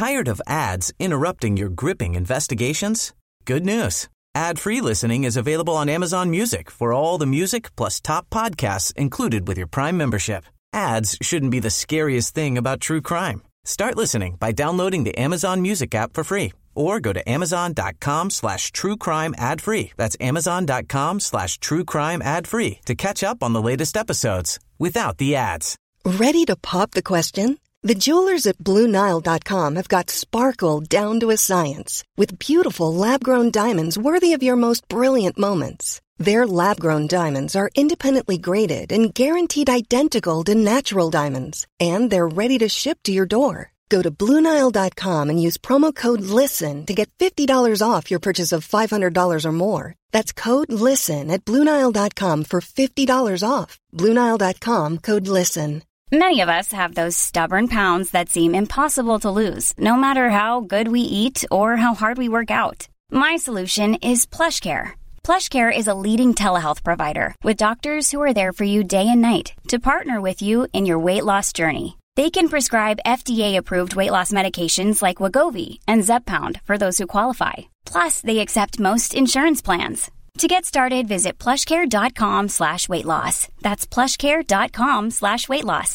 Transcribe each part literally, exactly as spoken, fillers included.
Tired of ads interrupting your gripping investigations? Good news. Ad-free listening is available on Amazon Music for all the music plus top podcasts included with your Prime membership. Ads shouldn't be the scariest thing about true crime. Start listening by downloading the Amazon Music app for free or go to amazon.com slash true crime ad free. That's amazon.com slash true crime ad free to catch up on the latest episodes without the ads. Ready to pop the question? The jewelers at Blue Nile dot com have got sparkle down to a science with beautiful lab-grown diamonds worthy of your most brilliant moments. Their lab-grown diamonds are independently graded and guaranteed identical to natural diamonds, and they're ready to ship to your door. Go to Blue Nile dot com and use promo code LISTEN to get fifty dollars off your purchase of five hundred dollars or more. That's code LISTEN at Blue Nile dot com for fifty dollars off. Blue Nile dot com, code LISTEN. Many of us have those stubborn pounds that seem impossible to lose, no matter how good we eat or how hard we work out. My solution is PlushCare. PlushCare is a leading telehealth provider with doctors who are there for you day and night to partner with you in your weight loss journey. They can prescribe F D A-approved weight loss medications like Wegovy and Zepbound for those who qualify. Plus, they accept most insurance plans. To get started, visit plushcare.com slash weight loss. That's plushcare.com slash weight loss.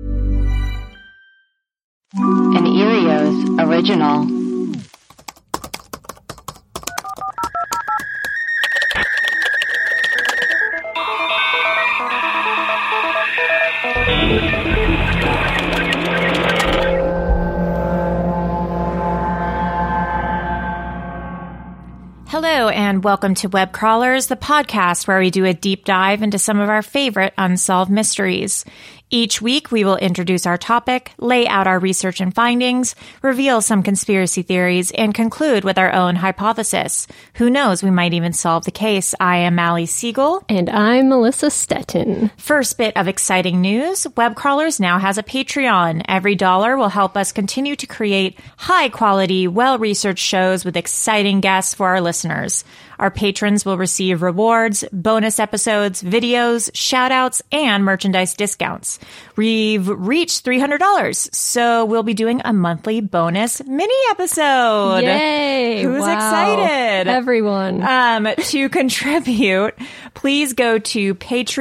An Erios original. Hello, and welcome to Web Crawlers, the podcast where we do a deep dive into some of our favorite unsolved mysteries. Each week, we will introduce our topic, lay out our research and findings, reveal some conspiracy theories, and conclude with our own hypothesis. Who knows, we might even solve the case. I am Allie Siegel. And I'm Melissa Stettin. First bit of exciting news, Web Crawlers now has a Patreon. Every dollar will help us continue to create high-quality, well-researched shows with exciting guests for our listeners. Our patrons will receive rewards, bonus episodes, videos, shout-outs, and merchandise discounts. We've reached three hundred dollars, so we'll be doing a monthly bonus mini-episode. Yay! Who's wow. excited? Everyone. Um, to contribute, please go to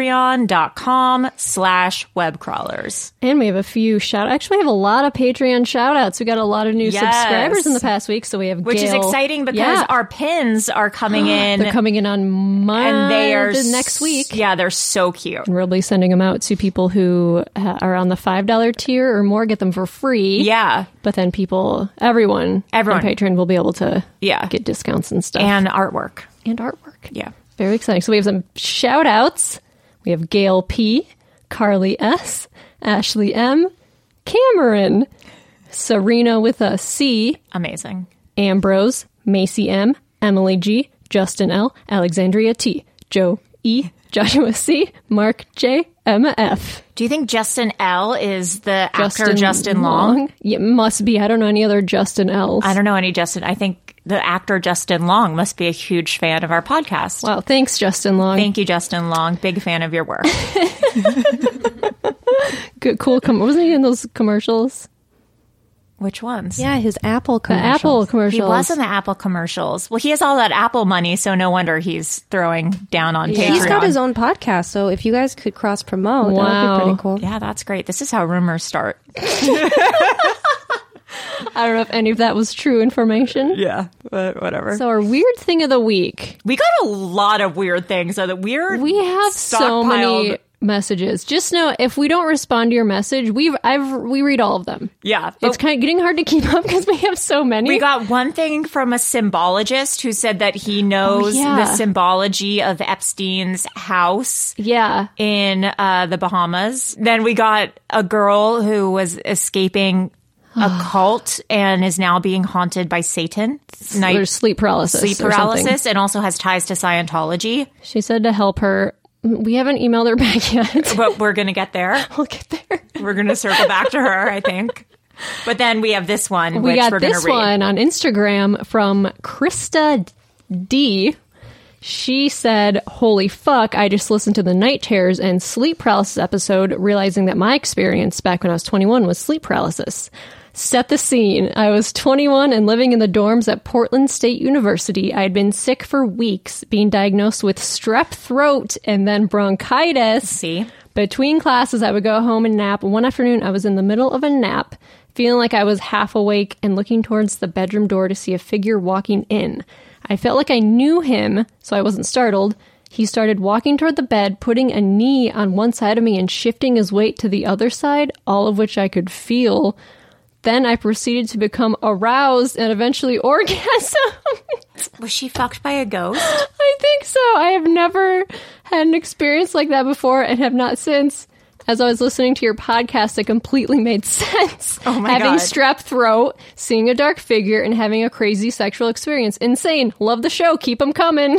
patreon.com slash webcrawlers. And we have a few shout Actually, we have a lot of Patreon shout-outs. We got a lot of new yes. subscribers in the past week, so we have Which Gail. is exciting because yeah. our pins are coming in. They're coming in on Monday, and they are next week. Yeah, they're so cute. And we'll be sending them out to people who uh, are on the five dollar tier or more, get them for free. Yeah. But then people, everyone, everyone. on Patreon will be able to yeah. get discounts and stuff. And artwork. And artwork. Yeah. Very exciting. So we have some shout outs. We have Gail P, Carly S, Ashley M, Cameron, Serena with a C. Amazing. Ambrose, Macy M, Emily G, Justin L, Alexandria T, Joe E, Joshua C, Mark J, Emma F. Do you think Justin L is the Justin actor Justin Long? Long? Yeah, must be. I don't know any other Justin L's. I don't know any Justin. I think the actor Justin Long must be a huge fan of our podcast. Wow, thanks, Justin Long. Thank you, Justin Long. Big fan of your work. Good, cool. Com- wasn't he in those commercials? Which ones? Yeah, his Apple commercials. The Apple commercials. He was in the Apple commercials. Well, he has all that Apple money, so no wonder he's throwing down on yeah. Patreon. He's got his own podcast, so if you guys could cross promote, wow. that would be pretty cool. Yeah, that's great. This is how rumors start. I don't know if any of that was true information. Yeah, but whatever. So our weird thing of the week. We got a lot of weird things. So that weird. We have so many messages. Just know if we don't respond to your message, we I've we read all of them. Yeah, it's kind of getting hard to keep up because we have so many. We got one thing from a symbologist who said that he knows oh, yeah. the symbology of Epstein's house. Yeah, in uh, the Bahamas. Then we got a girl who was escaping a cult and is now being haunted by Satan. Night, There's sleep paralysis. Sleep paralysis, and also has ties to Scientology. She said to help her. We haven't emailed her back yet. But we're going to get there. We'll get there. We're going to circle back to her, I think. But then we have this one, we which got we're going to this read. one on Instagram from Krista D. She said, holy fuck, I just listened to the night terrors and sleep paralysis episode, realizing that my experience back when I was twenty-one was sleep paralysis. Set the scene. I was twenty-one and living in the dorms at Portland State University. I had been sick for weeks, being diagnosed with strep throat and then bronchitis. See? Between classes, I would go home and nap. One afternoon, I was in the middle of a nap, feeling like I was half awake and looking towards the bedroom door to see a figure walking in. I felt like I knew him, so I wasn't startled. He started walking toward the bed, putting a knee on one side of me and shifting his weight to the other side, all of which I could feel. Then I proceeded to become aroused and eventually orgasmed. Was she fucked by a ghost? I think so. I have never had an experience like that before and have not since. As I was listening to your podcast, it completely made sense. Oh my having God. strep throat, seeing a dark figure, and having a crazy sexual experience. Insane. Love the show. Keep them coming.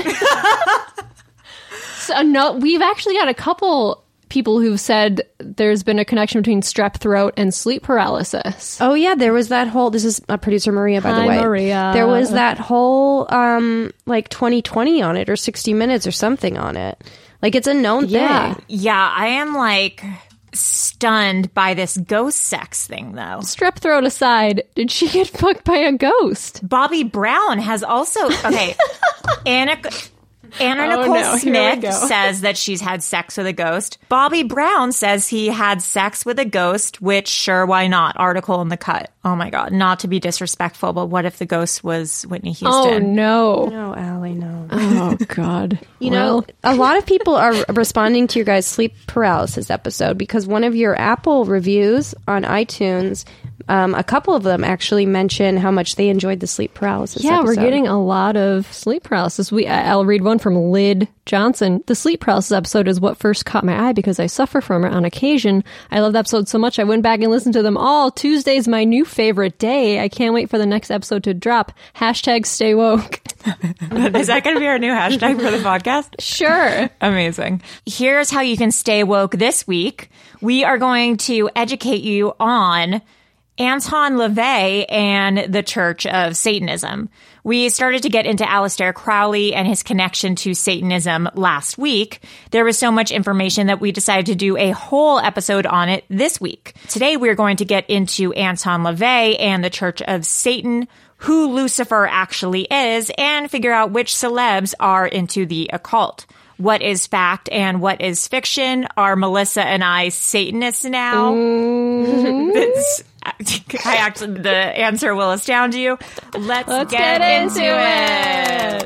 So, no, we've actually got a couple people who've said there's been a connection between strep throat and sleep paralysis. Oh, yeah, there was that whole... This is uh, producer Maria, by Hi, the way. Maria. There was that whole, um, like, twenty twenty on it, or sixty minutes or something on it. Like, it's a known Yeah. thing. Yeah, I am like stunned by this ghost sex thing, though. Strep throat aside, did she get fucked by a ghost? Bobby Brown has also... Okay, Anna... Anna Oh, Nicole no. Here we Smith go. says that she's had sex with a ghost. Bobby Brown says he had sex with a ghost, which, sure, why not? Article in The Cut. Oh, my God. Not to be disrespectful, but what if the ghost was Whitney Houston? Oh, no. No, Allie, no. Oh, God. You Well, know, a lot of people are responding to your guys' sleep paralysis episode because one of your Apple reviews on iTunes, um, a couple of them actually mention how much they enjoyed the sleep paralysis yeah, episode. we're getting a lot of sleep paralysis. We, I- I'll read one from Lyd Johnson. The sleep paralysis episode is what first caught my eye because I suffer from it on occasion. I love the episode so much I went back and listened to them all. Tuesday's my new favorite day. I can't wait for the next episode to drop. Hashtag stay woke. Is that going to be our new hashtag for the podcast? Sure. Amazing. Here's how you can stay woke this week. We are going to educate you on Anton LaVey and the Church of Satanism. We started to get into Aleister Crowley and his connection to Satanism last week. There was so much information that we decided to do a whole episode on it this week. Today, we're going to get into Anton LaVey and the Church of Satan, who Lucifer actually is, and figure out which celebs are into the occult. What is fact and what is fiction? Are Melissa and I Satanists now? Mm. That's, I actually, the answer will astound you. Let's, Let's get, get into, into it.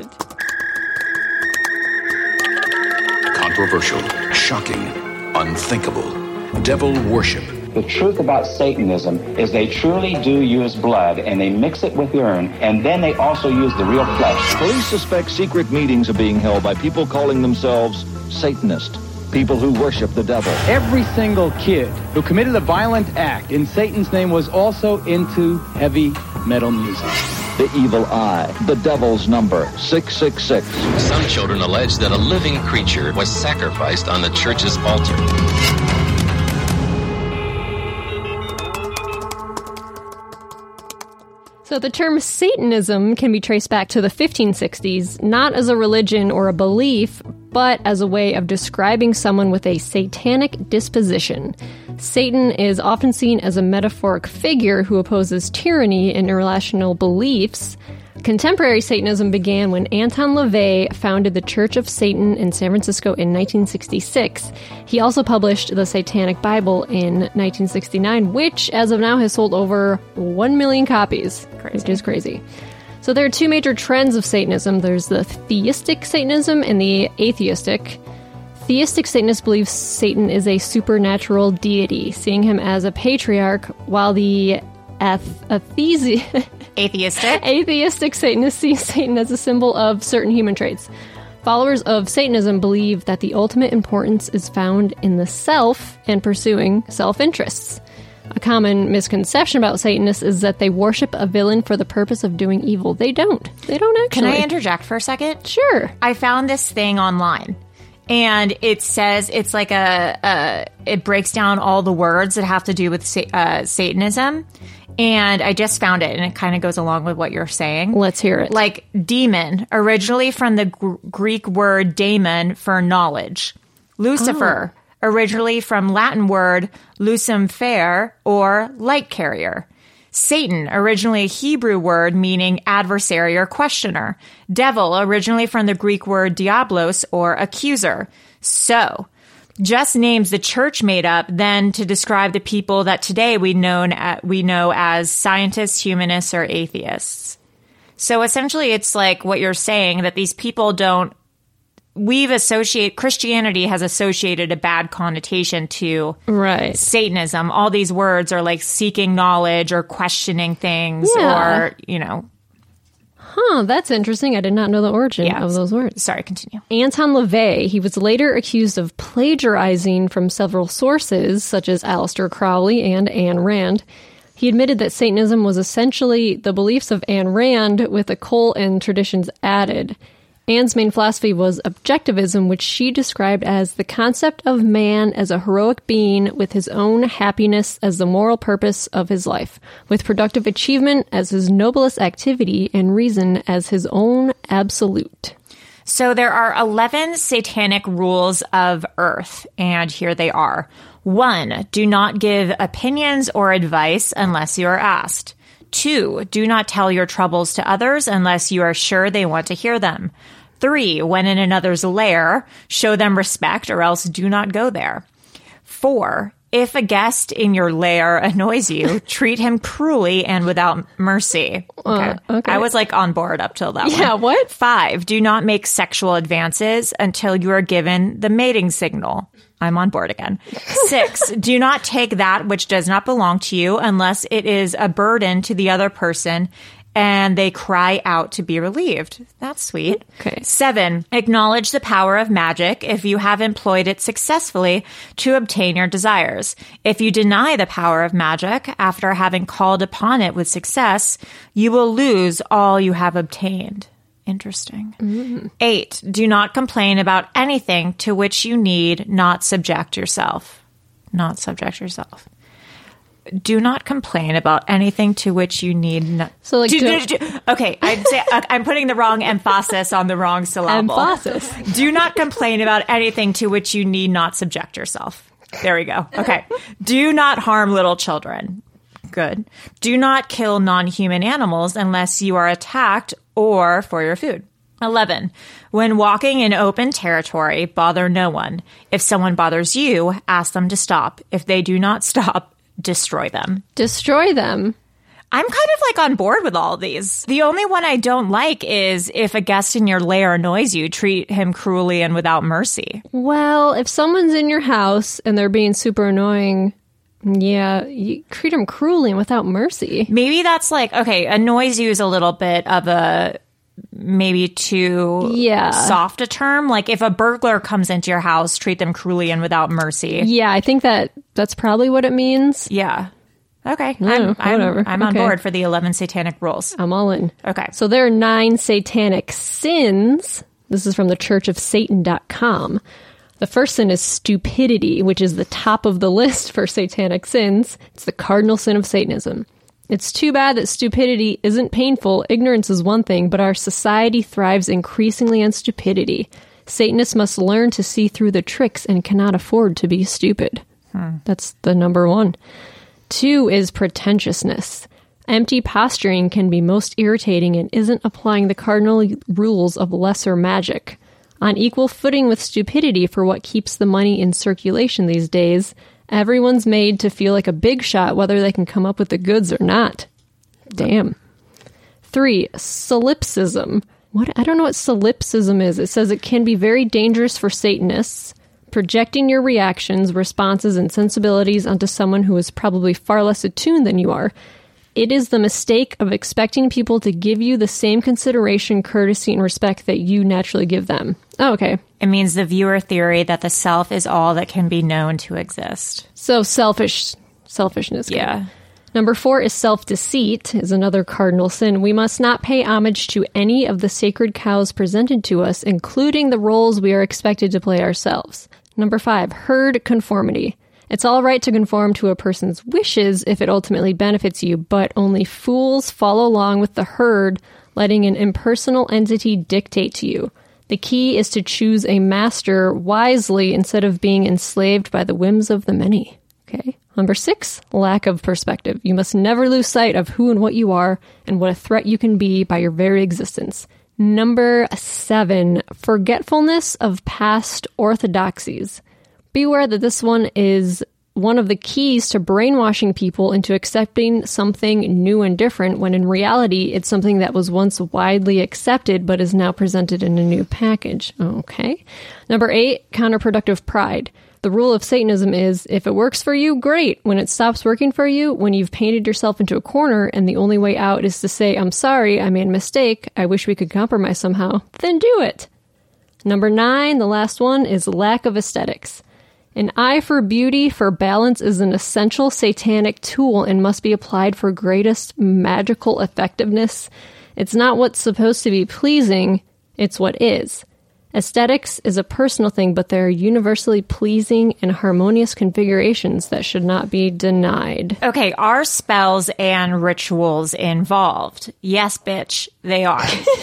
Controversial, shocking, unthinkable, devil worship. The truth about Satanism is they truly do use blood, and they mix it with urine, and then they also use the real flesh. Police suspect secret meetings are being held by people calling themselves Satanist, people who worship the devil. Every single kid who committed a violent act in Satan's name was also into heavy metal music. The evil eye, the devil's number, six six six. Some children allege that a living creature was sacrificed on the church's altar. So the term Satanism can be traced back to the fifteen sixties, not as a religion or a belief, but as a way of describing someone with a satanic disposition. Satan is often seen as a metaphoric figure who opposes tyranny and irrational beliefs. Contemporary Satanism began when Anton LaVey founded the Church of Satan in San Francisco in nineteen sixty-six. He also published the Satanic Bible in nineteen sixty-nine, which, as of now, has sold over one million copies, Crazy. which is crazy. So there are two major trends of Satanism. There's the theistic Satanism and the atheistic. Theistic Satanists believe Satan is a supernatural deity, seeing him as a patriarch, while the ath- athesi- Atheistic. Atheistic Satanists see Satan as a symbol of certain human traits. Followers of Satanism believe that the ultimate importance is found in the self and pursuing self-interests. A common misconception about Satanists is that they worship a villain for the purpose of doing evil. They don't. They don't actually. Can I interject for a second? Sure. I found this thing online, and it says it's like a, a it breaks down all the words that have to do with sa- uh, Satanism. And I just found it, and it kind of goes along with what you're saying. Let's hear it. Like demon, originally from the gr- Greek word daemon for knowledge. Lucifer, oh. originally from Latin word lucem fer, or light carrier. Satan, originally a Hebrew word meaning adversary or questioner. Devil, originally from the Greek word diablos or accuser. So, just names the church made up then to describe the people that today we known at, we know as scientists, humanists, or atheists. So essentially it's like what you're saying, that these people don't, we've associate, Christianity has associated a bad connotation to right. Satanism. All these words are like seeking knowledge or questioning things Yeah. or, you know. Huh, that's interesting. I did not know the origin Yeah. of those words. Sorry, continue. Anton LaVey, he was later accused of plagiarizing from several sources, such as Aleister Crowley and Ayn Rand. He admitted that Satanism was essentially the beliefs of Ayn Rand with occult and traditions added. Ann's main philosophy was objectivism, which she described as the concept of man as a heroic being with his own happiness as the moral purpose of his life, with productive achievement as his noblest activity and reason as his own absolute. So there are eleven satanic rules of Earth, and here they are. One, do not give opinions or advice unless you are asked. Two, do not tell your troubles to others unless you are sure they want to hear them. Three, when in another's lair, show them respect or else do not go there. Four, if a guest in your lair annoys you, treat him cruelly and without mercy. Okay. Uh, okay. I was like on board up till that one. Yeah, what? Five, do not make sexual advances until you are given the mating signal. I'm on board again. Six, do not take that which does not belong to you unless it is a burden to the other person and they cry out to be relieved. That's sweet. Okay. Seven, acknowledge the power of magic if you have employed it successfully to obtain your desires. If you deny the power of magic after having called upon it with success, you will lose all you have obtained. Interesting. Mm-hmm. Eight, do not complain about anything to which you need not subject yourself. Not subject yourself. Do not complain about anything to which you need not. So like, do, do, do, do, okay, I'd say I'm putting the wrong emphasis on the wrong syllable. Emphasis. Do not complain about anything to which you need not subject yourself. There we go. Okay. Do not harm little children. Good. Do not kill non-human animals unless you are attacked or for your food. eleven. When walking in open territory, bother no one. If someone bothers you, ask them to stop. If they do not stop, destroy them. Destroy them. I'm kind of like on board with all of these. The only one I don't like is if a guest in your lair annoys you, treat him cruelly and without mercy. Well, if someone's in your house and they're being super annoying, yeah, you treat them cruelly and without mercy. Maybe that's like, okay, annoys you is a little bit of a maybe too yeah. soft a term. Like if a burglar comes into your house, treat them cruelly and without mercy. Yeah, I think that that's probably what it means. Yeah. Okay. No, I'm, I'm, whatever. I'm on Okay. board for the eleven satanic rules. I'm all in. Okay. So there are nine satanic sins. This is from the church of satan dot com. The first sin is stupidity, which is the top of the list for satanic sins. It's the cardinal sin of Satanism. It's too bad that stupidity isn't painful. Ignorance is one thing, but our society thrives increasingly on stupidity. Satanists must learn to see through the tricks and cannot afford to be stupid. Hmm. That's the number one. Two is pretentiousness. Empty posturing can be most irritating and isn't applying the cardinal rules of lesser magic. On equal footing with stupidity for what keeps the money in circulation these days, everyone's made to feel like a big shot whether they can come up with the goods or not. Damn. Three, solipsism. What? I don't know what solipsism is. It says it can be very dangerous for Satanists, projecting your reactions, responses, and sensibilities onto someone who is probably far less attuned than you are. It is the mistake of expecting people to give you the same consideration, courtesy, and respect that you naturally give them. Oh, okay. It means the viewer theory that the self is all that can be known to exist. So selfish, selfishness. Yeah. Number four is self-deceit, is another cardinal sin. We must not pay homage to any of the sacred cows presented to us, including the roles we are expected to play ourselves. Number five, herd conformity. It's all right to conform to a person's wishes if it ultimately benefits you, but only fools follow along with the herd, letting an impersonal entity dictate to you. The key is to choose a master wisely instead of being enslaved by the whims of the many. Okay, Number six, lack of perspective. You must never lose sight of who and what you are and what a threat you can be by your very existence. Number seven, forgetfulness of past orthodoxies. Beware that this one is one of the keys to brainwashing people into accepting something new and different, when in reality, it's something that was once widely accepted but is now presented in a new package. Okay. Number eight, counterproductive pride. The rule of Satanism is, if it works for you, great. When it stops working for you, when you've painted yourself into a corner and the only way out is to say, I'm sorry, I made a mistake, I wish we could compromise somehow, then do it. Number nine, the last one, is lack of aesthetics. An eye for beauty, for balance, is an essential satanic tool and must be applied for greatest magical effectiveness. It's not what's supposed to be pleasing, it's what is. Aesthetics is a personal thing, but there are universally pleasing and harmonious configurations that should not be denied. Okay, are spells and rituals involved? Yes, bitch, they are.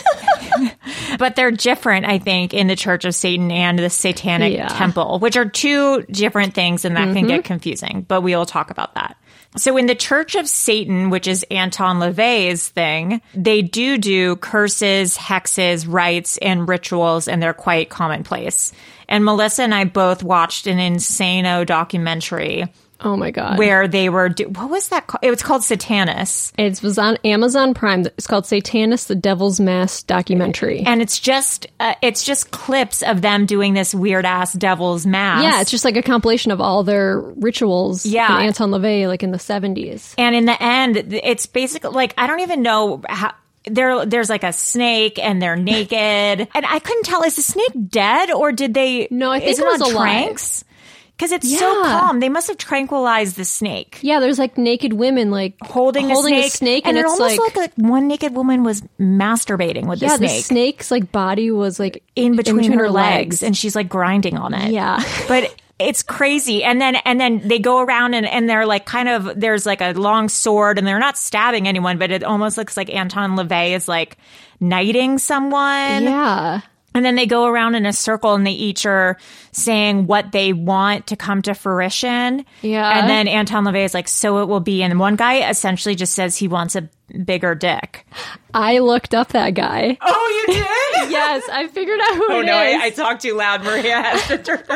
But they're different, I think, in the Church of Satan and the Satanic Yeah. Temple, which are two different things, and that can get confusing, but we will talk about that. So in the Church of Satan, which is Anton LaVey's thing, they do do curses, hexes, rites, and rituals, and they're quite commonplace. And Melissa and I both watched an Insano documentary. Oh my God. Where they were, do- what was that called? It was called Satanus. It was on Amazon Prime. It's called Satanus, the Devil's Mask documentary. And it's just, uh, it's just clips of them doing this weird ass devil's mask. Yeah, it's just like a compilation of all their rituals. Yeah. From Anton LaVey, like in the seventies. And in the end, it's basically like, I don't even know how. There, there's like a snake and they're naked. And I couldn't tell, is the snake dead or did they? No, I think is it was on alive. tranks? Because it's Yeah. so calm. They must have tranquilized the snake. Yeah, there's like naked women like Holding, holding a a snake. snake, and, and it it's almost like- looked like one naked woman was masturbating with yeah, the the snake. snake's like body was like in between, between her, her legs, legs. and she's like grinding on it. Yeah. But it's crazy. And then and then they go around and, and they're like kind of, there's like a long sword and they're not stabbing anyone, but it almost looks like Anton LaVey is like knighting someone. Yeah. And then they go around in a circle and they each are saying what they want to come to fruition. Yeah. And then Anton LaVey is like, so it will be. And one guy essentially just says he wants a bigger dick. I looked up that guy. Oh, you did? Yes, I figured out who Oh, it no, is. I, I talked too loud. Maria has to turn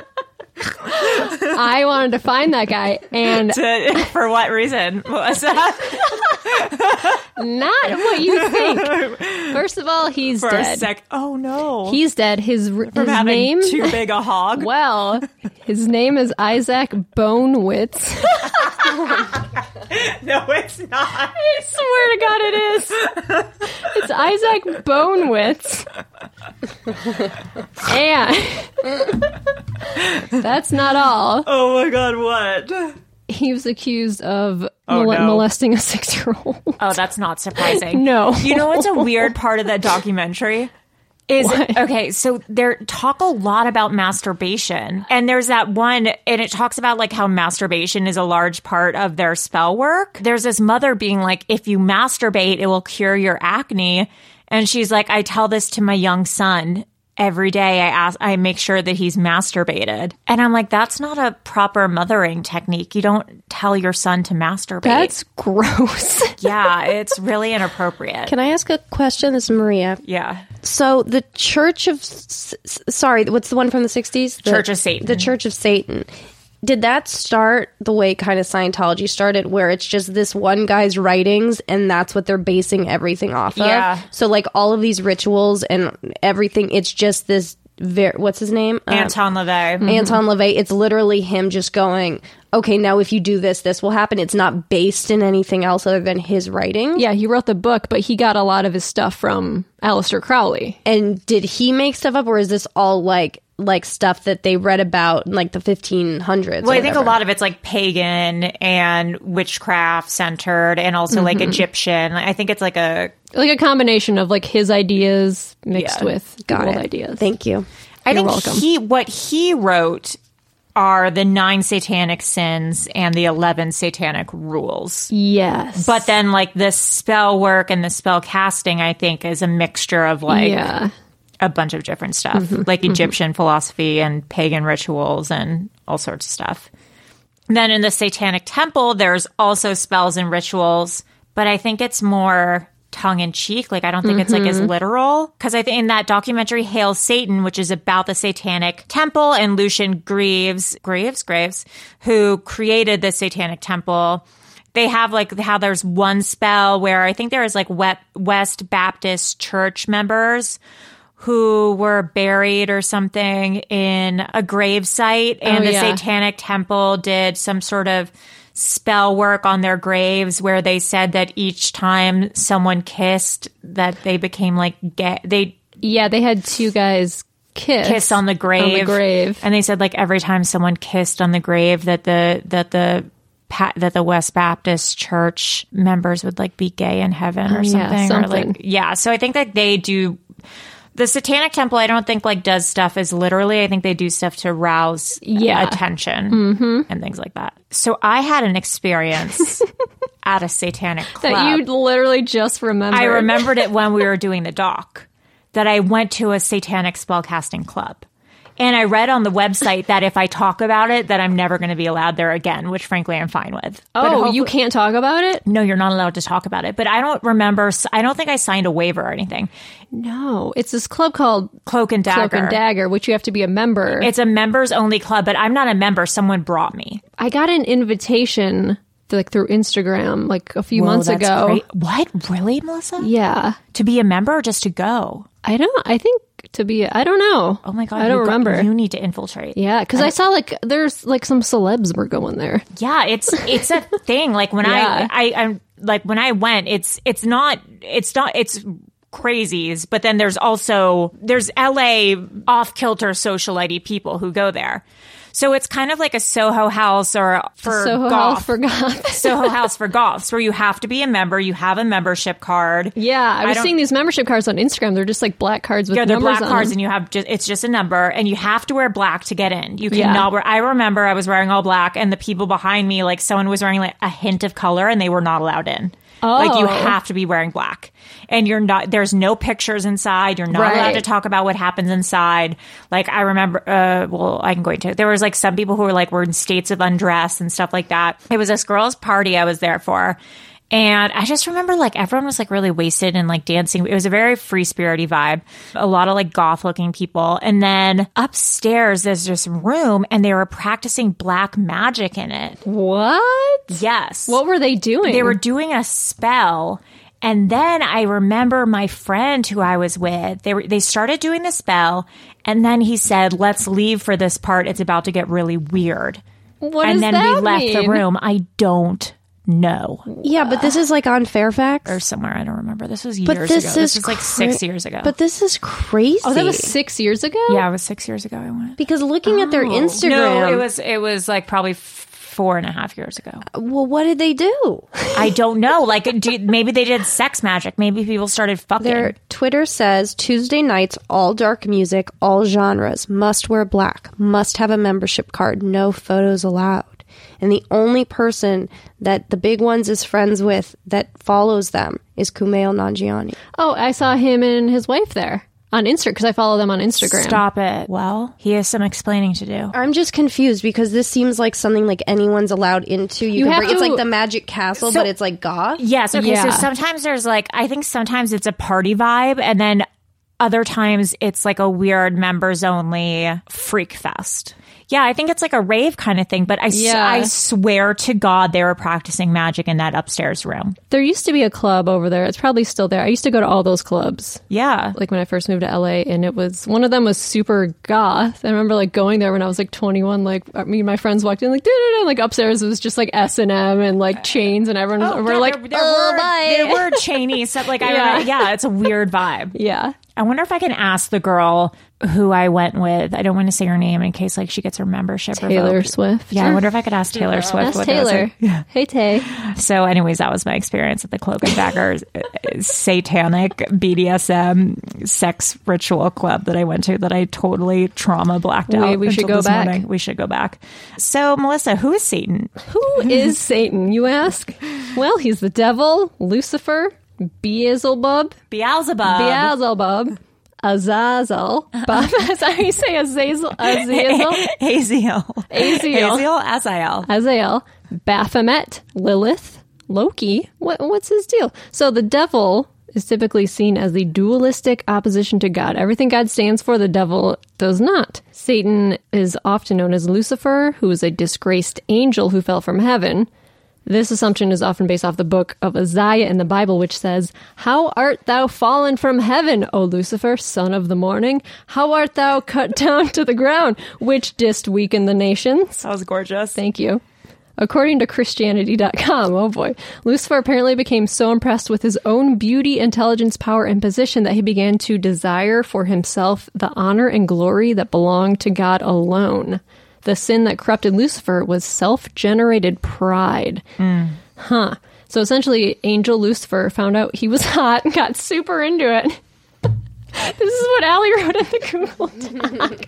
I wanted to find that guy, and to, for what reason? What was that? not what you think. First of all, he's For dead. a sec. Oh, no. He's dead. His, r- From his having name... too big a hog? Well, his name is Isaac Bonewitz. No, it's not. I swear to God it is. It's Isaac Bonewitz. And that's not all. Oh my God, what? He was accused of Oh, mole- no. molesting a six-year-old. Oh, that's not surprising. No. You know what's a weird part of that documentary? Is What? okay, so they talk a lot about masturbation. And there's that one, and it talks about like how masturbation is a large part of their spell work. There's this mother being like, if you masturbate, it will cure your acne. And she's like, I tell this to my young son every day. I ask, I make sure that he's masturbated. And I'm like, that's not a proper mothering technique. You don't tell your son to masturbate. That's gross. Yeah, it's really inappropriate. Can I ask a question? This is Maria. Yeah. So the Church of, S- S- sorry, what's the one from the sixties? The, Church of Satan. The Church of Satan. Did that start the way kind of Scientology started, where it's just this one guy's writings and that's what they're basing everything off of? Yeah. So like all of these rituals and everything, it's just this, ver- what's his name? Uh, Anton LaVey. Anton LaVey. It's literally him just going, okay, now if you do this, this will happen. It's not based in anything else other than his writing. Yeah, he wrote the book, but he got a lot of his stuff from Aleister Crowley. And did he make stuff up, or is this all like like stuff that they read about in like the fifteen hundreds? Well, or I think a whatever? lot of it's like pagan and witchcraft centered and also like Egyptian. I think it's like a... Like a combination of like his ideas mixed Yeah. with Got old it. ideas. Thank you. I You're think welcome. he what he wrote are the nine satanic sins and the eleven satanic rules. Yes. But then like the spell work and the spell casting, I think, is a mixture of like yeah. a bunch of different stuff, like Egyptian philosophy and pagan rituals and all sorts of stuff. Then in the Satanic Temple, there's also spells and rituals, but I think it's more tongue-in-cheek. Like, I don't think mm-hmm. it's like as literal. Because I think in that documentary, Hail Satan, which is about the Satanic Temple, and Lucian Greaves, Graves, Graves, who created the Satanic Temple, they have like how there's one spell where I think there is like West Baptist Church members who were buried or something in a grave site, and oh, the yeah. Satanic Temple did some sort of spell work on their graves where they said that each time someone kissed, that they became like gay. They yeah, they had two guys kiss kiss on the grave, on the grave, and they said like every time someone kissed on the grave, that the that the that the West Baptist Church members would like be gay in heaven or something, yeah, something. or like yeah. So I think that they do. The Satanic Temple, I don't think like does stuff as literally. I think they do stuff to rouse yeah. attention mm-hmm. and things like that. So I had an experience at a satanic club. That you literally just remembered. I remembered it when we were doing the doc, that I went to a satanic spellcasting club. And I read on the website that if I talk about it, that I'm never going to be allowed there again, which frankly I'm fine with. Oh, you can't talk about it? No, you're not allowed to talk about it. But I don't remember, I don't think I signed a waiver or anything. No, it's this club called Cloak and Dagger. Cloak and Dagger, which you have to be a member. It's a members only club, but I'm not a member. Someone brought me. I got an invitation like through Instagram like a few Whoa, months that's ago. Great. What? Really, Melissa? Yeah. To be a member or just to go? I don't, I think to be, I don't know. Oh my God. I don't you remember. Got, you need to infiltrate. Yeah. Cause I, I saw like, there's like some celebs were going there. Yeah. It's, it's a thing. Like when yeah. I, I, I'm like when I went, it's, it's not, it's not, it's crazies, but then there's also, there's L A off-kilter socialite people who go there. So it's kind of like a Soho House or for Soho golf. House for golf. Soho House for golfs, where you have to be a member. You have a membership card. Yeah, I was I seeing these membership cards on Instagram. They're just like black cards with yeah, they're numbers black on cards, them. and you have just it's just a number, and you have to wear black to get in. You Yeah. cannot wear. I remember I was wearing all black, and the people behind me, like someone was wearing like a hint of color, and they were not allowed in. Oh. Like you have to be wearing black, and you're not, there's no pictures inside. You're not Right. allowed to talk about what happens inside. Like I remember, uh, well, I can go into it. There was like some people who were like, were in states of undress and stuff like that. It was this girl's party I was there for. And I just remember like everyone was like really wasted and like dancing. It was a very free spirity vibe. A lot of like goth looking people. And then upstairs there's this room and they were practicing black magic in it. What? Yes. What were they doing? They were doing a spell. And then I remember my friend who I was with, they were, they started doing the spell. And then he said, let's leave for this part. It's about to get really weird. What and does then that we left mean? the room. I don't know. Yeah, but this is like on Fairfax or somewhere. I don't remember. This was years but this ago. Is this was like cra- six years ago. But this is crazy. Oh, that was six years ago? Yeah, it was six years ago I went. Because looking oh. at their Instagram. No, it was it was like probably four and a half years ago. Well, what did they do? I don't know. Like do, maybe they did sex magic. Maybe people started fucking. Their Twitter says Tuesday nights, all dark music, all genres, must wear black, must have a membership card, no photos allowed. And the only person that the big ones is friends with that follows them is Kumail Nanjiani. Oh, I saw him and his wife there on Instagram because I follow them on Instagram. Stop it. Well, he has some explaining to do. I'm just confused because this seems like something like anyone's allowed into. You, You can have bring, It's to- like the Magic Castle, So- but it's like goth. Yes. Okay. Yeah. So sometimes there's like, I think sometimes it's a party vibe, and then other times it's like a weird members only freak fest. Yeah, I think it's like a rave kind of thing, but I, s- Yeah. I swear to God they were practicing magic in that upstairs room. There used to be a club over there. It's probably still there. I used to go to all those clubs. Yeah. Like when I first moved to L A, and it was one of them was super goth. I remember like going there when I was like twenty-one. Like me and my friends walked in like da-da-da, like upstairs it was just like S and M and like chains, and everyone Oh, we're there- like there, there oh, were, bye. there were chainy stuff. Like I Yeah. remember, yeah, it's a weird vibe. Yeah. I wonder if I can ask the girl who I went with. I don't want to say her name in case like she gets her membership Taylor revoked. Swift. Yeah, I wonder if I could ask Taylor Swift. That's what that was Taylor. like. Yeah. Hey Tay. So, anyways, that was my experience at the Cloak and Dagger satanic B D S M sex ritual club that I went to that I totally trauma blacked Wait, out. we should until go this back. morning. We should go back. So, Melissa, who is Satan? Who is Satan, you ask? Well, he's the devil, Lucifer, Beelzebub, Beelzebub. Beelzebub, uh, Azazel. Baph- is that how you say Azazel? Azazel? Azazel. Azazel. Azazel. Azazel. Azazel. Baphomet. Lilith. Loki. What, what's his deal? So the devil is typically seen as the dualistic opposition to God. Everything God stands for, the devil does not. Satan is often known as Lucifer, who is a disgraced angel who fell from heaven. This assumption is often based off the book of Isaiah in the Bible, which says, "How art thou fallen from heaven, O Lucifer, son of the morning? How art thou cut down to the ground, which didst weaken the nations?" That was gorgeous. Thank you. According to Christianity dot com, oh boy, Lucifer apparently became so impressed with his own beauty, intelligence, power, and position that he began to desire for himself the honor and glory that belonged to God alone. The sin that corrupted Lucifer was self-generated pride. Mm. Huh. So essentially, Angel Lucifer found out he was hot and got super into it. This is what Allie wrote in the Google Doc.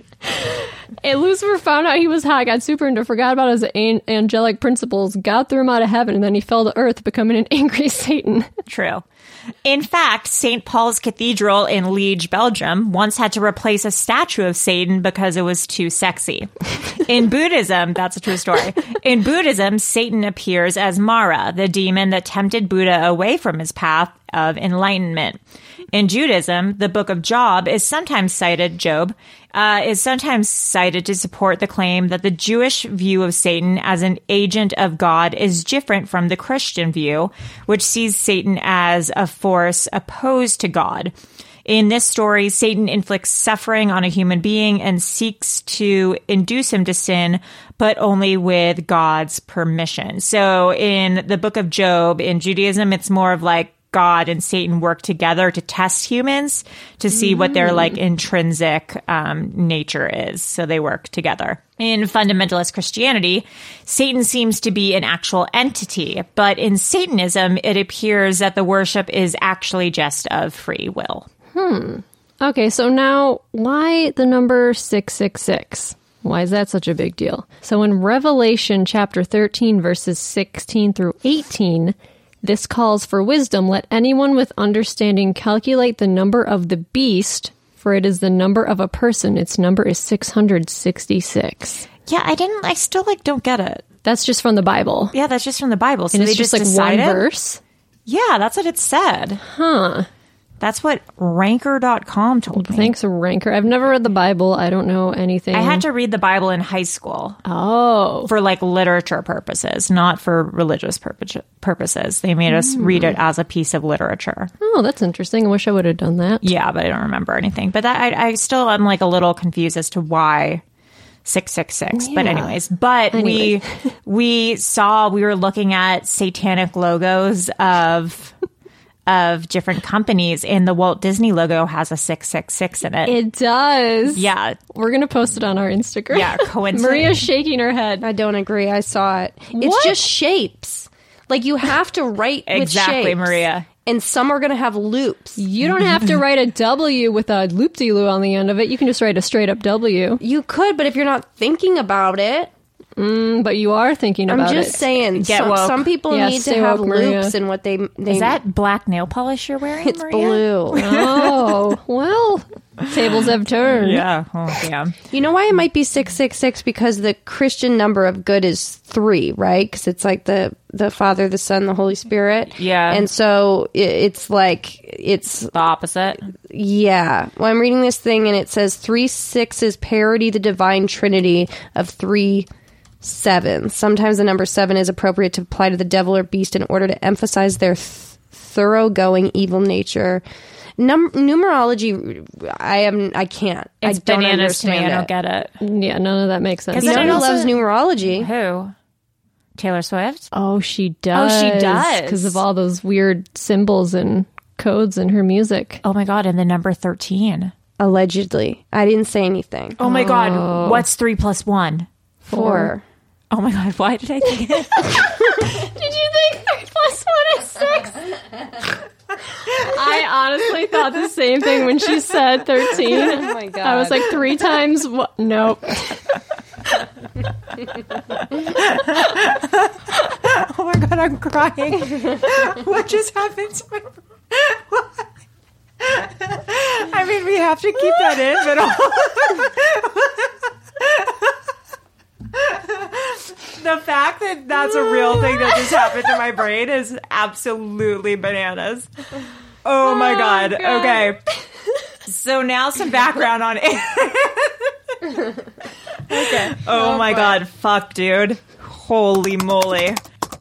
And Lucifer found out he was hot, got super into, forgot about his an- angelic principles, God threw him out of heaven, and then he fell to earth, becoming an angry Satan. True. In fact, Saint Paul's Cathedral in Liege, Belgium, once had to replace a statue of Satan because it was too sexy. In Buddhism, that's a true story. In Buddhism, Satan appears as Mara, the demon that tempted Buddha away from his path of enlightenment. In Judaism, the book of Job is sometimes cited, Job, uh, is sometimes cited to support the claim that the Jewish view of Satan as an agent of God is different from the Christian view, which sees Satan as a force opposed to God. In this story, Satan inflicts suffering on a human being and seeks to induce him to sin, but only with God's permission. So in the book of Job, in Judaism, it's more of like God and Satan work together to test humans to see what their like intrinsic um, nature is. So they work together. In fundamentalist Christianity, Satan seems to be an actual entity, but in Satanism, it appears that the worship is actually just of free will. Hmm. Okay, so now why the number six six six? Why is that such a big deal? So in Revelation chapter thirteen, verses sixteen through eighteen, this calls for wisdom. Let anyone with understanding calculate the number of the beast, for it is the number of a person. Its number is six hundred sixty-six. Yeah, I didn't, I still like don't get it. That's just from the Bible. Yeah, that's just from the Bible. So and it's they just, just like decided? one verse? Yeah, that's what it said. Huh. That's what ranker dot com told me. Thanks, Ranker. I've never read the Bible. I don't know anything. I had to read the Bible in high school. Oh. For like literature purposes, not for religious purpose- purposes. They made us mm. read it as a piece of literature. Oh, that's interesting. I wish I would have done that. Yeah, but I don't remember anything. But that I, I still am like a little confused as to why six six six. Yeah. But anyways, but anyways. we we saw, we were looking at satanic logos of... of different companies, and the Walt Disney logo has a six six six in it. It does. Yeah. We're going to post it on our Instagram. Yeah, coincidence. Maria's shaking her head. I don't agree. I saw it. What? It's just shapes. Like, you have to write with exactly, shapes. Maria. And some are going to have loops. You don't have to write a W with a loop-de-loo on the end of it. You can just write a straight-up W. You could, but if you're not thinking about it... Mm, but you are thinking about it. I'm just it. saying, Get some, woke. some people yeah, need to have woke, Maria. loops in what they, they... Is that black nail polish you're wearing, It's Maria? blue. Oh, well, tables have turned. Yeah. Oh, damn. You know why it might be six six six? Because the Christian number of good is three, right? Because it's like the, the Father, the Son, the Holy Spirit. Yeah. And so it, it's like, it's... The opposite? Yeah. Well, I'm reading this thing and it says three sixes parody the divine trinity of three seven. Sometimes the number seven is appropriate to apply to the devil or beast in order to emphasize their th- thoroughgoing evil nature. Num- numerology, I am, I can't. It's I don't bananas to me. understand I don't it. get it. Yeah, none of that makes sense. You know who loves numerology? Who? Taylor Swift? Oh, she does. Oh, she does. Because of all those weird symbols and codes in her music. Oh my God, and the number thirteen. Allegedly. I didn't say anything. Oh my God, what's three plus one? Four. Oh my God, why did I think it? Did you think three plus one is six? I honestly thought the same thing when she said thirteen. Oh my God. I was like, three times what? Nope. Oh my God, I'm crying. What just happened to my... I mean, we have to keep that in? But the fact that that's a real thing that just happened to my brain is absolutely bananas. Oh, my God. God. Okay. So now some background on it. Okay. Oh, oh my boy. God. Fuck, dude. Holy moly.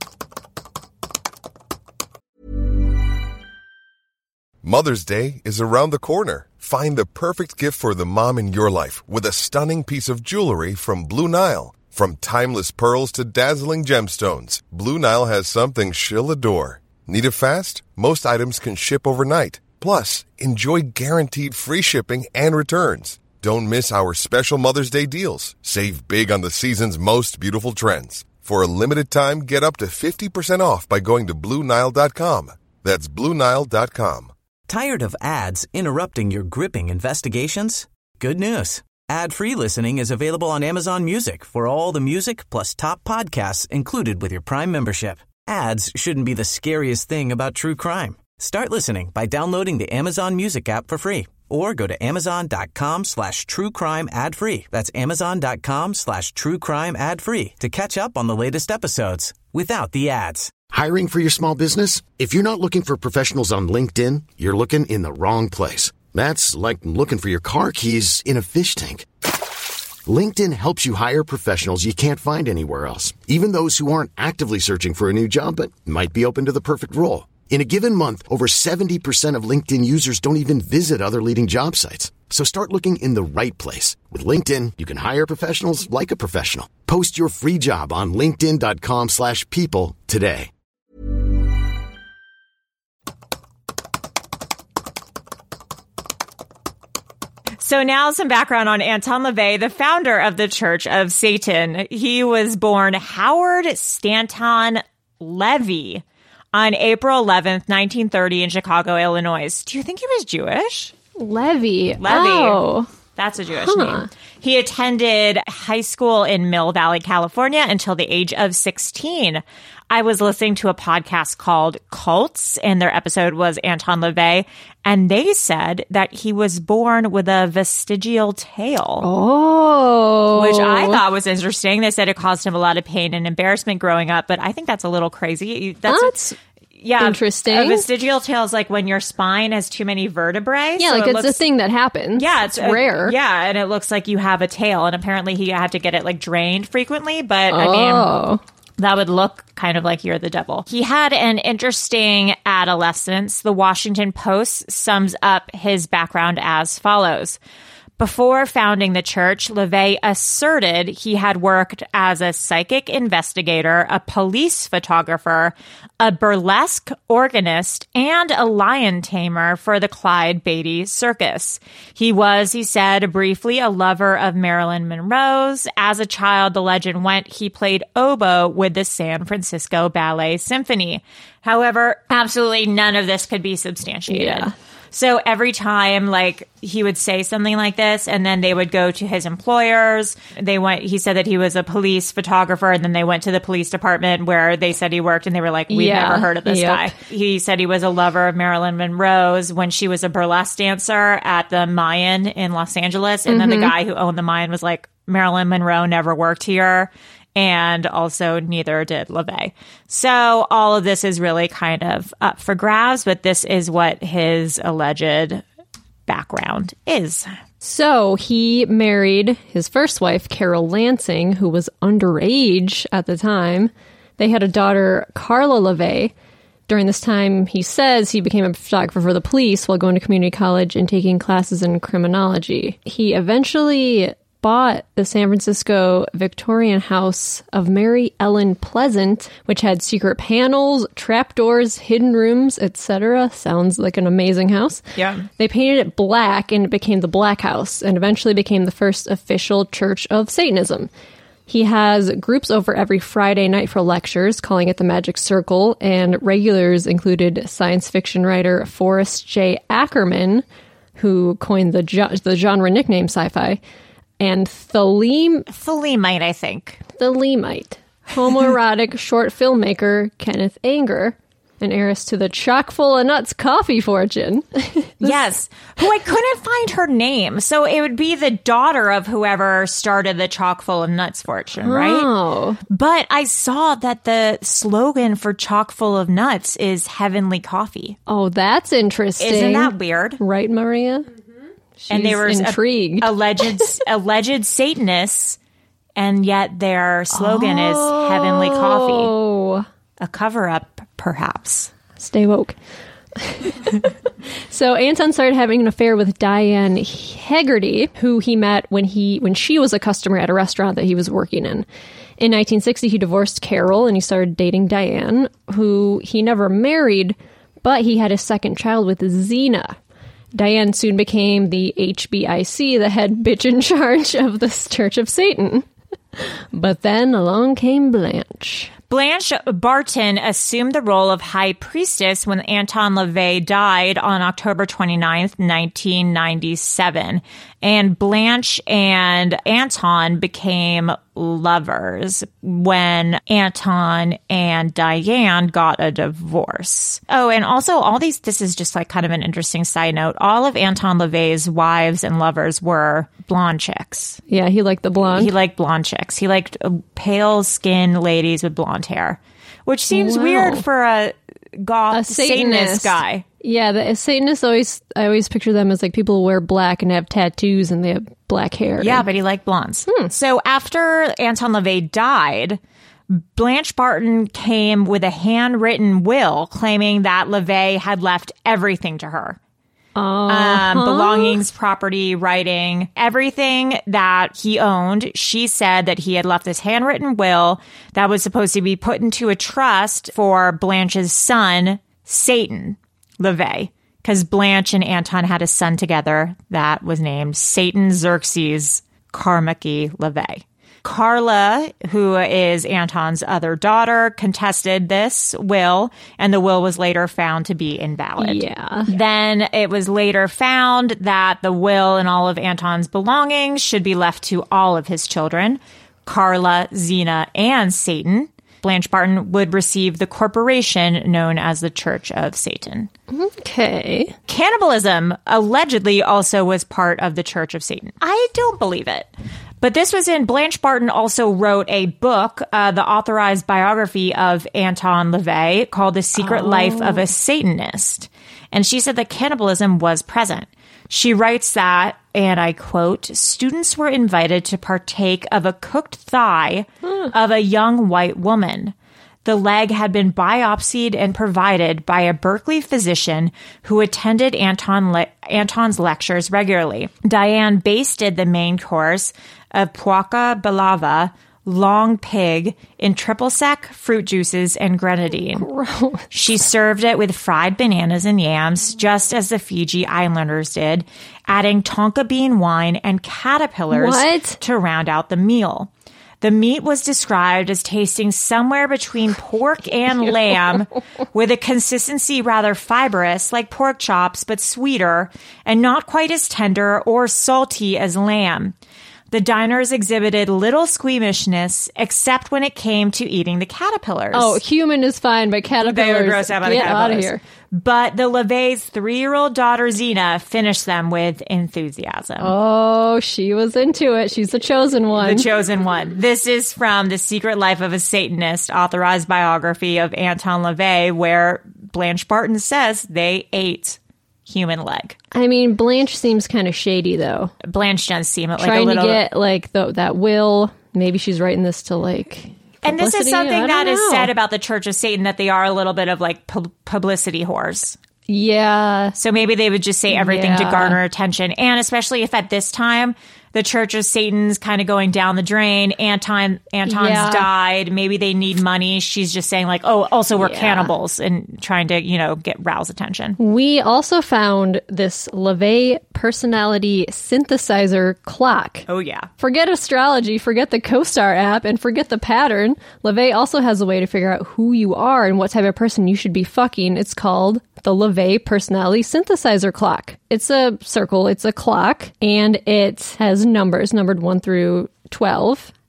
Mother's Day is around the corner. Find the perfect gift for the mom in your life with a stunning piece of jewelry from Blue Nile. From timeless pearls to dazzling gemstones, Blue Nile has something she'll adore. Need it fast? Most items can ship overnight. Plus, enjoy guaranteed free shipping and returns. Don't miss our special Mother's Day deals. Save big on the season's most beautiful trends. For a limited time, get up to fifty percent off by going to Blue Nile dot com. That's Blue Nile dot com. Tired of ads interrupting your gripping investigations? Good news. Ad-free listening is available on Amazon Music for all the music plus top podcasts included with your Prime membership. Ads shouldn't be the scariest thing about true crime. Start listening by downloading the Amazon Music app for free or go to amazon.com slash true crime ad free. That's amazon.com slash true crime ad free to catch up on the latest episodes without the ads. Hiring for your small business? If you're not looking for professionals on LinkedIn, you're looking in the wrong place. That's like looking for your car keys in a fish tank. LinkedIn helps you hire professionals you can't find anywhere else, even those who aren't actively searching for a new job but might be open to the perfect role. In a given month, over seventy percent of LinkedIn users don't even visit other leading job sites. So start looking in the right place. With LinkedIn, you can hire professionals like a professional. Post your free job on linkedin.com slash people today. So now some background on Anton LaVey, the founder of the Church of Satan. He was born Howard Stanton Levy on April eleventh, nineteen thirty in Chicago, Illinois. Do you think he was Jewish? Levy. Levy. Oh. That's a Jewish huh. name. He attended high school in Mill Valley, California until the age of sixteen. I was listening to a podcast called Cults, and their episode was Anton LaVey, and they said that he was born with a vestigial tail. Oh. Which I thought was interesting. They said it caused him a lot of pain and embarrassment growing up, but I think that's a little crazy. That's, that's yeah, interesting. A vestigial tail is like when your spine has too many vertebrae. Yeah, so like it it's looks, a thing that happens. Yeah, it's, it's a, rare. Yeah, and it looks like you have a tail, and apparently he had to get it like drained frequently, but oh. I mean... that would look kind of like you're the devil. He had an interesting adolescence. The Washington Post sums up his background as follows. Before founding the church, LaVey asserted he had worked as a psychic investigator, a police photographer, a burlesque organist, and a lion tamer for the Clyde Beatty Circus. He was, he said, briefly a lover of Marilyn Monroe's. As a child, the legend went, he played oboe with the San Francisco Ballet Symphony. However, absolutely none of this could be substantiated. Yeah. So every time, like, he would say something like this, and then they would go to his employers. They went, he said that he was a police photographer, and then they went to the police department where they said he worked, and they were like, we've yeah. never heard of this yep. guy. He said he was a lover of Marilyn Monroe's when she was a burlesque dancer at the Mayan in Los Angeles. And mm-hmm. then the guy who owned the Mayan was like, Marilyn Monroe never worked here. And also neither did LaVey. So all of this is really kind of up for grabs, but this is what his alleged background is. So he married his first wife, Carol Lansing, who was underage at the time. They had a daughter, Carla LaVey. During this time, he says he became a photographer for the police while going to community college and taking classes in criminology. He eventually bought the San Francisco Victorian house of Mary Ellen Pleasant, which had secret panels, trapdoors, hidden rooms, et cetera. Sounds like an amazing house. Yeah. They painted it black, and it became the Black House, and eventually became the first official church of Satanism. He has groups over every Friday night for lectures, calling it the Magic Circle, and regulars included science fiction writer Forrest J. Ackerman, who coined the, ge- the genre nickname sci-fi, and Theleme... Thelemite, I think. Thelemite. Homoerotic short filmmaker Kenneth Anger, An heiress to the chock full of nuts coffee fortune. Yes. Who I couldn't find her name. So it would be the daughter of whoever started the chock full of nuts fortune, right? Oh. But I saw that the slogan for chock full of nuts is heavenly coffee. Oh, that's interesting. Isn't that weird? Right, Maria? Mm-hmm. And they were intrigued. A, alleged, alleged Satanists, and yet their slogan oh. is heavenly coffee. A cover-up, perhaps. Stay woke. So Anton started having an affair with Diane Hegarty, who he met when he when she was a customer at a restaurant that he was working in. In nineteen sixty, he divorced Carol and he started dating Diane, who he never married, but he had a second child with Zena. Diane soon became the H B I C, the head bitch in charge of the Church of Satan. But then along came Blanche. Blanche Barton assumed the role of high priestess when Anton LaVey died on October twenty-ninth, nineteen ninety-seven. And Blanche and Anton became lovers when Anton and Diane got a divorce. Oh, and also all these, this is just like kind of an interesting side note. All of Anton LaVey's wives and lovers were blonde chicks. Yeah, he liked the blonde. He liked blonde chicks. He liked pale skin ladies with blonde hair, which seems wow. weird for a goth a Satanist. Satanist guy. Yeah, the Satanists always, I always picture them as like people who wear black and have tattoos and they have black hair. Yeah, but he liked blondes. Hmm. So after Anton LaVey died, Blanche Barton came with a handwritten will claiming that LaVey had left everything to her. Uh-huh. Um, belongings, property, writing, everything that he owned. She said that he had left this handwritten will that was supposed to be put into a trust for Blanche's son, Satan LaVey, because Blanche and Anton had a son together that was named Satan Xerxes Carmacki LaVey. Carla, who is Anton's other daughter, contested this will, and the will was later found to be invalid. Yeah. Then it was later found that the will and all of Anton's belongings should be left to all of his children, Carla, Zena, and Satan. Blanche Barton would receive the corporation known as the Church of Satan. Okay. Cannibalism allegedly also was part of the Church of Satan. I don't believe it. But this was in, Blanche Barton also wrote a book, uh, the authorized biography of Anton LaVey called The Secret oh. Life of a Satanist. And she said that cannibalism was present. She writes that, and I quote, students were invited to partake of a cooked thigh huh. of a young white woman. The leg had been biopsied and provided by a Berkeley physician who attended Anton le- Anton's lectures regularly. Diane basted the main course of puaca balava, long pig, in triple sec, fruit juices, and grenadine. Gross. She served it with fried bananas and yams, just as the Fiji Islanders did, adding tonka bean wine and caterpillars what? to round out the meal. The meat was described as tasting somewhere between pork and lamb, with a consistency rather fibrous, like pork chops, but sweeter, and not quite as tender or salty as lamb. The diners exhibited little squeamishness, except when it came to eating the caterpillars. Oh, human is fine, but caterpillars, they were grossed out by the get caterpillars. out of here. But the LaVey's three-year-old daughter, Zena, finished them with enthusiasm. Oh, she was into it. She's the chosen one. The chosen one. This is from The Secret Life of a Satanist, authorized biography of Anton LaVey, where Blanche Barton says they ate human leg. I mean, Blanche seems kind of shady, though. Blanche does seem like Trying a little... to get, like, the, that will. Maybe she's writing this to, like... And this is something that know. is said about the Church of Satan, that they are a little bit of like pu- publicity whores. Yeah. So maybe they would just say everything yeah. to garner attention. And especially if at this time, the Church of Satan's kind of going down the drain. Anton, Anton's yeah. died. Maybe they need money. She's just saying like, oh, also we're yeah. cannibals, and trying to, you know, get rouse attention. We also found this LaVey personality synthesizer clock. Oh, yeah. Forget astrology, forget the CoStar app, and forget the pattern. LaVey also has a way to figure out who you are and what type of person you should be fucking. It's called the LaVey personality synthesizer clock. It's a circle, it's a clock, and it has numbers numbered one through twelve.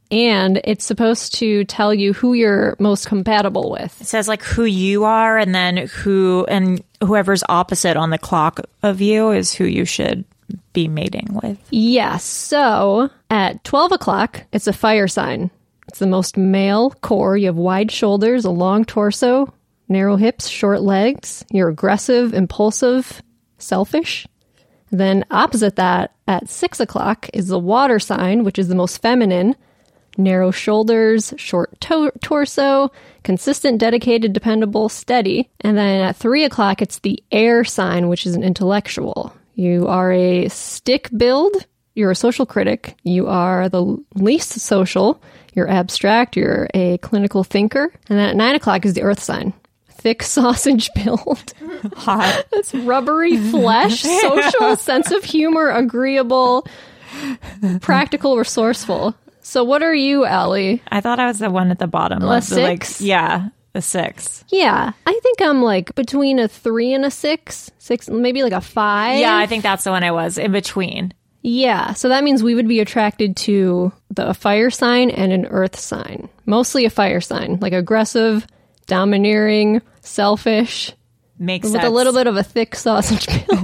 and it's supposed to tell you who you're most compatible with. It says like who you are, and then who, and whoever's opposite on the clock of you is who you should be mating with. Yes. So at twelve o'clock, it's a fire sign. It's the most male core. You have wide shoulders, a long torso, narrow hips, short legs. You're aggressive, impulsive, selfish. Then opposite that, at six o'clock, is the water sign, which is the most feminine. Narrow shoulders, short to- torso, consistent, dedicated, dependable, steady. And then at three o'clock, it's the air sign, which is an intellectual. You are a stick build. You're a social critic. You are the least social. You're abstract. You're a clinical thinker. And then at nine o'clock is the earth sign. Thick sausage build. Hot. It's rubbery flesh, social, sense of humor, agreeable, practical, resourceful. So what are you, Allie? I thought I was the one at the bottom. A like, six? Like, yeah, a six. Yeah, I think I'm like between a three and a six. Six, maybe like a five. Yeah, I think that's the one I was, in between. Yeah, so that means we would be attracted to the fire sign and an earth sign. Mostly a fire sign, like aggressive, domineering, selfish. Makes with sense. With a little bit of a thick sausage build.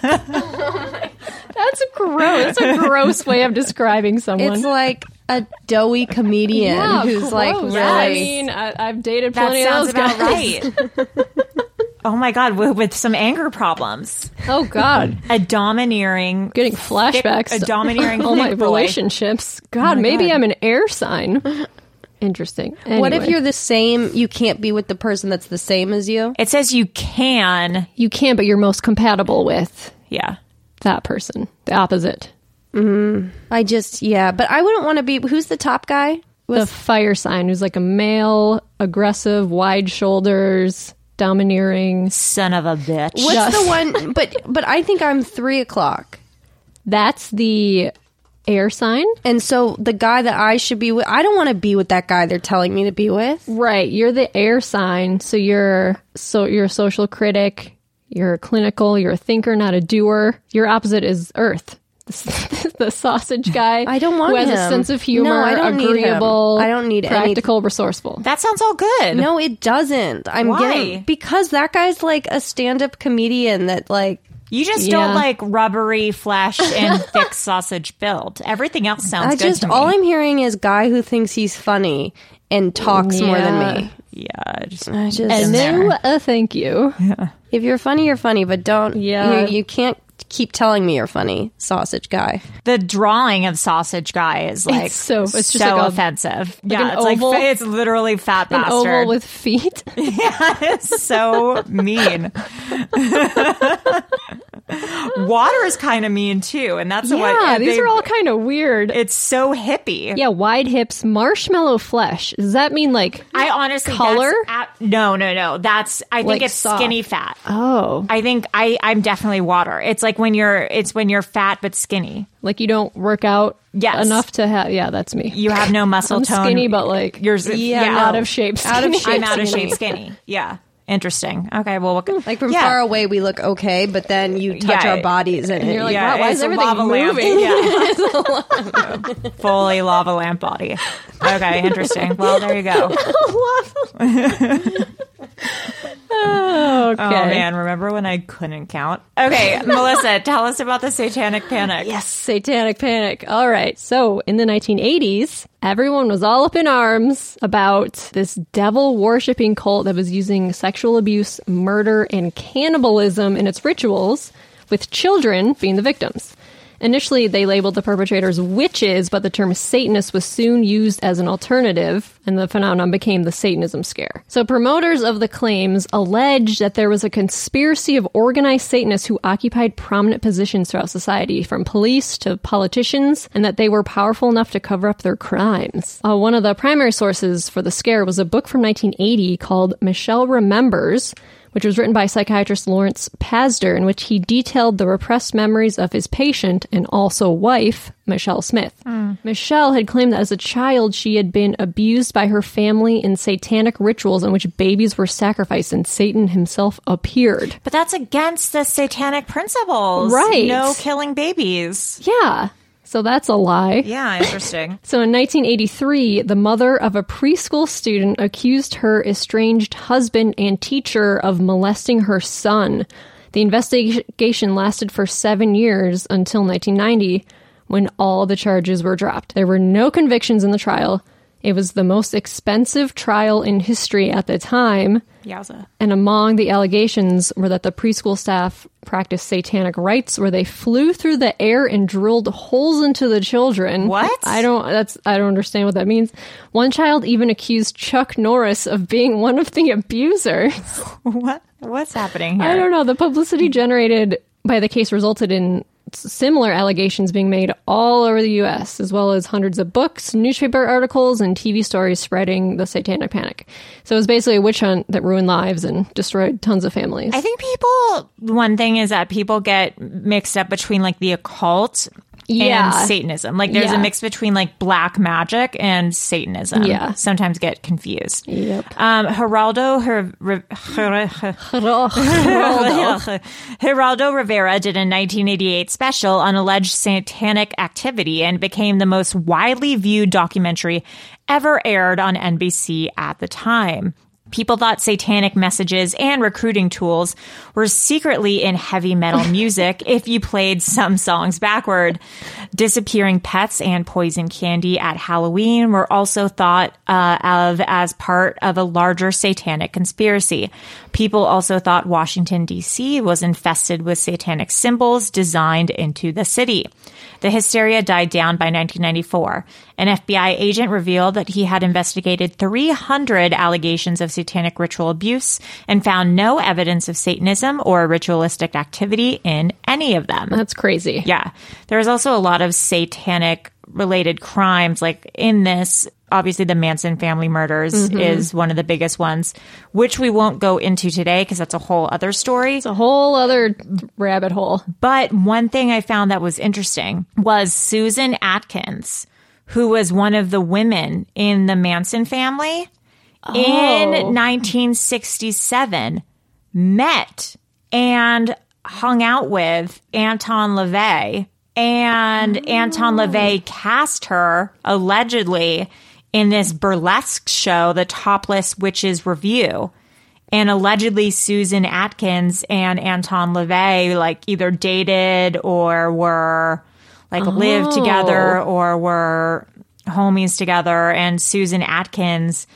That's gross. That's a gross way of describing someone. It's like a doughy comedian yeah, who's gross. like really... Yeah, I mean, I, I've dated that plenty sounds of those about guys. right. Oh my God, with, with some anger problems. Oh God. A domineering... Getting flashbacks. Thick, a domineering all my thick boy. relationships. God, oh maybe God. I'm an air sign. Interesting. Anyway. What if you're the same, you can't be with the person that's the same as you? It says you can. You can, but you're most compatible with Yeah. that person. The opposite. Mm, I just, yeah. But I wouldn't want to be, who's the top guy? Was, the fire sign, who's like a male, aggressive, wide shoulders, domineering. Son of a bitch. What's Just- the one, but but I think I'm three o'clock. That's the air sign. And so the guy that I should be with, I don't want to be with that guy they're telling me to be with. Right. You're the air sign. So you're so you're a social critic. You're clinical. You're a thinker, not a doer. Your opposite is earth. The, the sausage guy. I don't want who has him. a sense of humor. No, I don't agreeable. need him. I don't need practical, any... resourceful. That sounds all good. No, it doesn't. I'm Why? getting because that guy's like a stand-up comedian that like you just Yeah. don't like rubbery flesh and thick sausage build. Everything else sounds I good just to me. all I'm hearing is guy who thinks he's funny and talks more Yeah. than me. Yeah, I just, I just And no, uh, thank you. Yeah. If you're funny, you're funny, but don't. Yeah. you, you can't keep telling me you're funny, sausage guy. The drawing of sausage guy is like It's so- it's so just like a- offensive. like yeah, an it's oval? like it's literally fat An bastard. oval with feet. Yeah, it's so mean. Water is kind of mean too, and that's Yeah, what these they- are all kind of weird. It's so hippie. Yeah, wide hips, marshmallow flesh. Does that mean like I honestly color? That's, at, no, no, no. That's I think Like it's soft. skinny fat. Oh, I think I I'm definitely water. It's like when you're it's when you're fat but skinny. like you don't work out Yes. enough to have? Yeah, that's me. You have no muscle I'm tone. skinny, but like You're yeah, yeah, out of shape. Skinny. Out of shape. I'm out of skinny. shape skinny. Yeah. Interesting. Okay, well, what, Like from yeah. far away, we look okay, but then you touch Yeah. our bodies and, And you're like, Yeah, wow, why it's is a everything lava lamp. moving? Yeah. Fully lava lamp body. Okay, interesting. Well, there you go. Okay. Oh man, remember when I couldn't count? Okay, Melissa, tell us about the Satanic Panic. Yes, Satanic Panic. All right. So in the nineteen eighties, everyone was all up in arms about this devil worshipping cult that was using sexual abuse, murder, and cannibalism in its rituals, with children being the victims. Initially, they labeled the perpetrators witches, but the term Satanist was soon used as an alternative, and the phenomenon became the Satanism scare. So promoters of the claims alleged that there was a conspiracy of organized Satanists who occupied prominent positions throughout society, from police to politicians, and that they were powerful enough to cover up their crimes. Uh, one of the primary sources for the scare was a book from nineteen eighty called Michelle Remembers, which was written by psychiatrist Lawrence Pazder, in which he detailed the repressed memories of his patient and also wife, Michelle Smith. Mm. Michelle had claimed that as a child she had been abused by her family in satanic rituals in which babies were sacrificed and Satan himself appeared. But that's against the satanic principles. Right. No killing babies. Yeah. So that's a lie. Yeah, interesting. So in nineteen eighty-three, the mother of a preschool student accused her estranged husband and teacher of molesting her son. The investigation lasted for seven years until nineteen ninety, when all the charges were dropped. There were no convictions in the trial. It was the most expensive trial in history at the time. Yowza. And among the allegations were that the preschool staff practiced satanic rites where they flew through the air and drilled holes into the children. What? I don't that's I don't understand what that means. One child even accused Chuck Norris of being one of the abusers. What? What's happening here? I don't know. The publicity generated by the case resulted in similar allegations being made all over the U S, as well as hundreds of books, newspaper articles, and T V stories spreading the satanic panic. So it was basically a witch hunt that ruined lives and destroyed tons of families. I think people, one thing is that people get mixed up between like the occult yeah. and Satanism. Like there's yeah. a mix between like black magic and Satanism. Yeah. Sometimes get confused. Yep. Um, Geraldo, Her- Her- Her- Geraldo. Geraldo Rivera did a nineteen eighty-eight special on alleged satanic activity and became the most widely viewed documentary ever aired on N B C at the time. People thought satanic messages and recruiting tools were secretly in heavy metal music if you played some songs backward. Disappearing pets and poison candy at Halloween were also thought uh, of as part of a larger satanic conspiracy. People also thought Washington, D C was infested with satanic symbols designed into the city. The hysteria died down by nineteen ninety-four. An F B I agent revealed that he had investigated three hundred allegations of satanic ritual abuse and found no evidence of Satanism or ritualistic activity in any of them. That's crazy. Yeah. There was also a lot of satanic related crimes like in this. Obviously, the Manson family murders mm-hmm. is one of the biggest ones, which we won't go into today because that's a whole other story. It's a whole other rabbit hole. But one thing I found that was interesting was Susan Atkins, who was one of the women in the Manson family, oh. in nineteen sixty-seven, met and hung out with Anton LaVey. And oh. Anton LaVey cast her, allegedly, in this burlesque show, The Topless Witches Review. And allegedly Susan Atkins and Anton LaVey like either dated or were like oh. lived together or were homies together. And Susan Atkins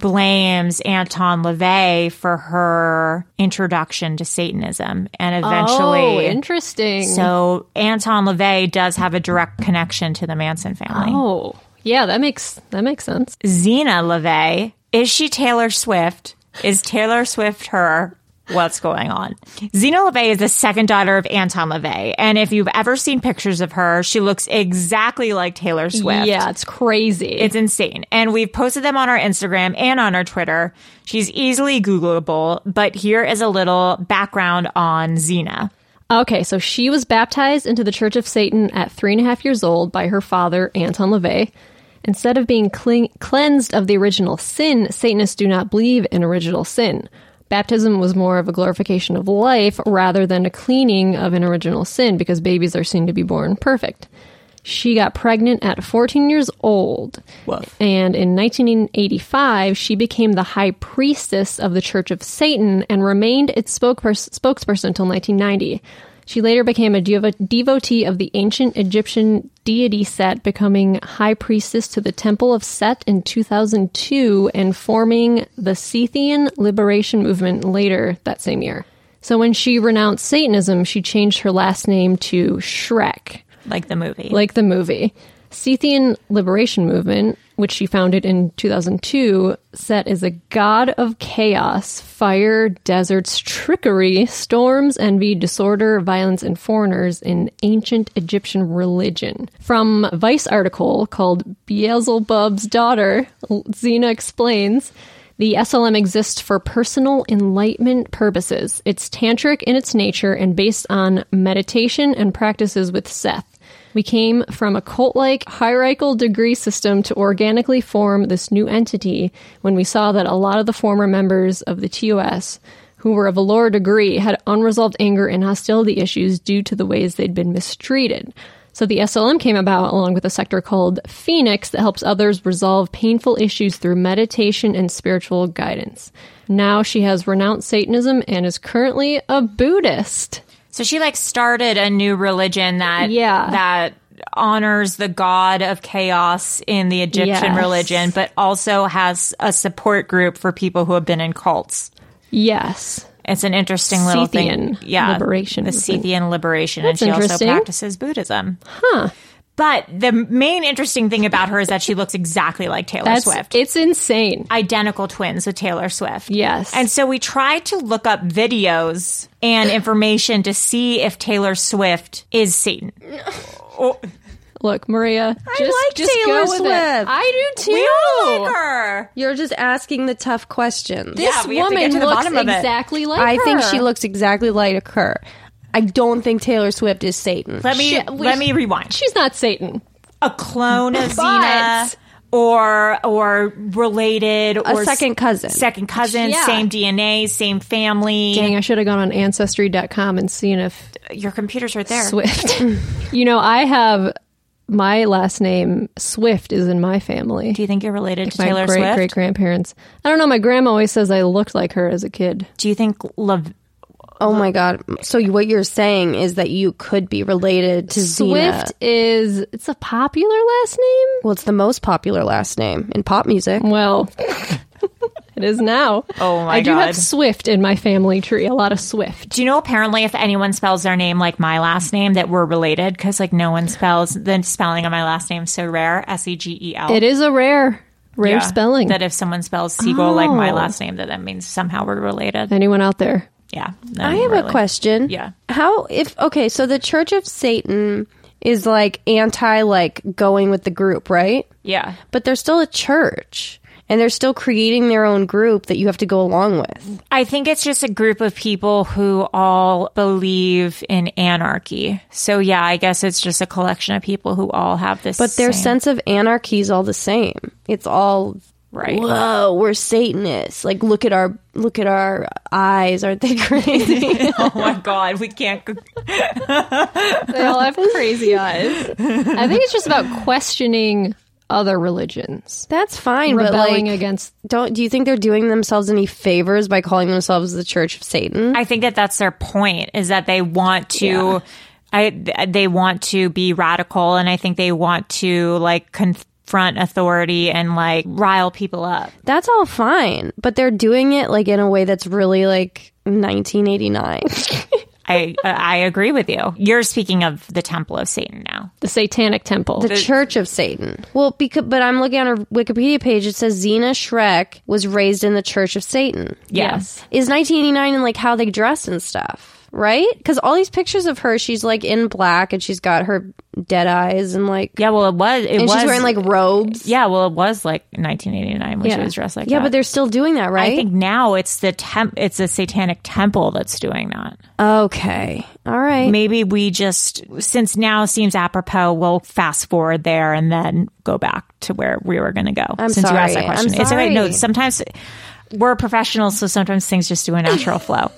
blames Anton LaVey for her introduction to Satanism. And eventually... Oh, interesting. So Anton LaVey does have a direct connection to the Manson family. Oh, yeah, that makes that makes sense. Zena LaVey, is she Taylor Swift? Is Taylor Swift her? What's going on? Zena LaVey is the second daughter of Anton LaVey. And if you've ever seen pictures of her, she looks exactly like Taylor Swift. Yeah, it's crazy. It's insane. And we've posted them on our Instagram and on our Twitter. She's easily Googleable, but here is a little background on Zena. Okay, so she was baptized into the Church of Satan at three and a half years old by her father, Anton LaVey. Instead of being cle- cleansed of the original sin, Satanists do not believe in original sin. Baptism was more of a glorification of life rather than a cleaning of an original sin because babies are seen to be born perfect. She got pregnant at fourteen years old. Woof. And in nineteen eighty-five, she became the high priestess of the Church of Satan and remained its spokespers- spokesperson until nineteen ninety. She later became a devo- devotee of the ancient Egyptian deity Set, becoming high priestess to the Temple of Set in two thousand two and forming the Scythian Liberation Movement later that same year. So when she renounced Satanism, she changed her last name to Shrek. Like the movie. Like the movie. Scythian Liberation Movement, which she founded in two thousand two, Set is a god of chaos, fire, deserts, trickery, storms, envy, disorder, violence, and foreigners in ancient Egyptian religion. From a Vice article called Beelzebub's Daughter, Zena explains, the S L M exists for personal enlightenment purposes. It's tantric in its nature and based on meditation and practices with Seth. We came from a cult-like hierarchical degree system to organically form this new entity when we saw that a lot of the former members of the T O S, who were of a lower degree, had unresolved anger and hostility issues due to the ways they'd been mistreated. So the S L M came about along with a sector called Phoenix that helps others resolve painful issues through meditation and spiritual guidance. Now she has renounced Satanism and is currently a Buddhist. So she like started a new religion that Yeah. that honors the god of chaos in the Egyptian Yes. religion, but also has a support group for people who have been in cults. Yes. It's an interesting little Scythian thing. Yeah. liberation The movement. Scythian liberation. That's and she also interesting. practices Buddhism. Huh. But the main interesting thing about her is that she looks exactly like Taylor That's, Swift. It's insane. Identical twins with Taylor Swift. Yes. And so we tried to look up videos and information to see if Taylor Swift is Satan. Oh, Look, Maria, just, I like just Taylor go with Swift. it. I do too. we all like her. You're just asking the tough questions. This Yeah, we have to woman get to the looks bottom of it. exactly like I her. think she looks exactly like her. I don't think Taylor Swift is Satan. Let me She- let me rewind. She's not Satan. A clone of But- Xena, or or related, A or second cousin. second cousin, Yeah. same D N A, same family. Dang, I should have gone on Ancestry dot com and seen if Your computer's right there. Swift. You know, I have my last name, Swift, is in my family. Do you think you're related to my Taylor great Swift? great grandparents. I don't know. My grandma always says I looked like her as a kid. Do you think love? Oh my god! So you- what you're saying is that you could be related to Swift Xena. is it's a popular last name. Well, it's the most popular last name in pop music. Well, it is now. Oh my I do God. have Swift in my family tree. A lot of Swift. Do you know apparently if anyone spells their name like my last name that we're related? Because like no one spells the spelling of my last name so rare. S E G E L. It is a rare, rare Yeah. spelling. That if someone spells Siegel like my Oh. last name, that that means somehow we're related. Anyone out there? Yeah. I no, have really. a question. Yeah. How if okay? So the Church of Satan is like anti like going with the group, right? Yeah. But they're still a church. And they're still creating their own group that you have to go along with. I think it's just a group of people who all believe in anarchy. So yeah, I guess it's just a collection of people who all have this. But their same- sense of anarchy is all the same. It's all Right. Whoa, we're Satanists. Like look at our look at our eyes. Aren't they crazy? Oh my God, we can't. Go- They all have crazy eyes. I think it's just about questioning other religions. That's fine, but Rebelling like, against. don't do you think they're doing themselves any favors by calling themselves the Church of Satan? I think that that's their point, is that they want to. Yeah. I they want to be radical, and I think they want to like confront authority and like rile people up. That's all fine, but they're doing it like in a way that's really like nineteen eighty-nine. I I agree with you. You're speaking of the Temple of Satan now. The Satanic Temple. The Church of Satan. Well, because but I'm looking on her Wikipedia page. It says Xena Shrek was raised in the Church of Satan. Yes. Is nineteen eighty-nine and like how they dress and stuff, right? Because all these pictures of her, she's like in black and she's got her dead eyes and like Yeah, well, it was. It and was she's wearing like robes. Yeah, well, it was like nineteen eighty-nine when Yeah. she was dressed like yeah, that. but they're still doing that, right? I think now it's the temp. It's a satanic temple that's doing that. Okay. All right. Maybe we just, since now seems apropos, we'll fast forward there and then go back to where we were going to go. I'm since you asked sorry. that question, I'm it's okay. No, sorry. sometimes we're professionals, so sometimes things just do a natural flow.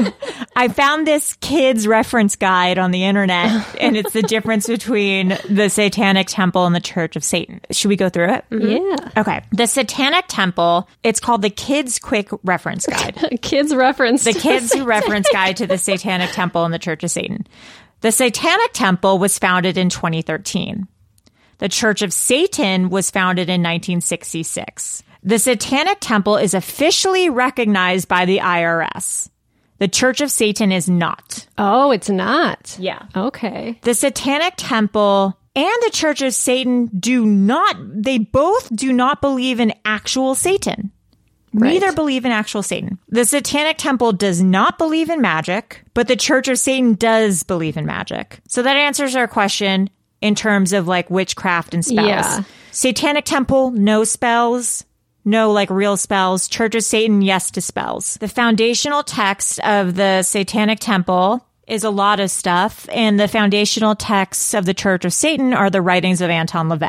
I found this kid's reference guide on the internet, and it's the difference between the Satanic Temple and the Church of Satan. Should we go through it? Yeah. Okay. The Satanic Temple, it's called the Kids Quick Reference Guide. Kids reference. The Kids Reference Guide to the Satanic Temple and the Church of Satan. The Satanic Temple was founded in twenty thirteen. The Church of Satan was founded in nineteen sixty-six. The Satanic Temple is officially recognized by the I R S. The Church of Satan is not. Oh, it's not. Yeah. Okay. The Satanic Temple and the Church of Satan do not, they both do not believe in actual Satan. Right. Neither believe in actual Satan. The Satanic Temple does not believe in magic, but the Church of Satan does believe in magic. So that answers our question in terms of like witchcraft and spells. Yeah. Satanic Temple, no spells. No, like real spells. Church of Satan, yes to spells. The foundational text of the Satanic Temple is a lot of stuff, and the foundational texts of the Church of Satan are the writings of Anton LaVey.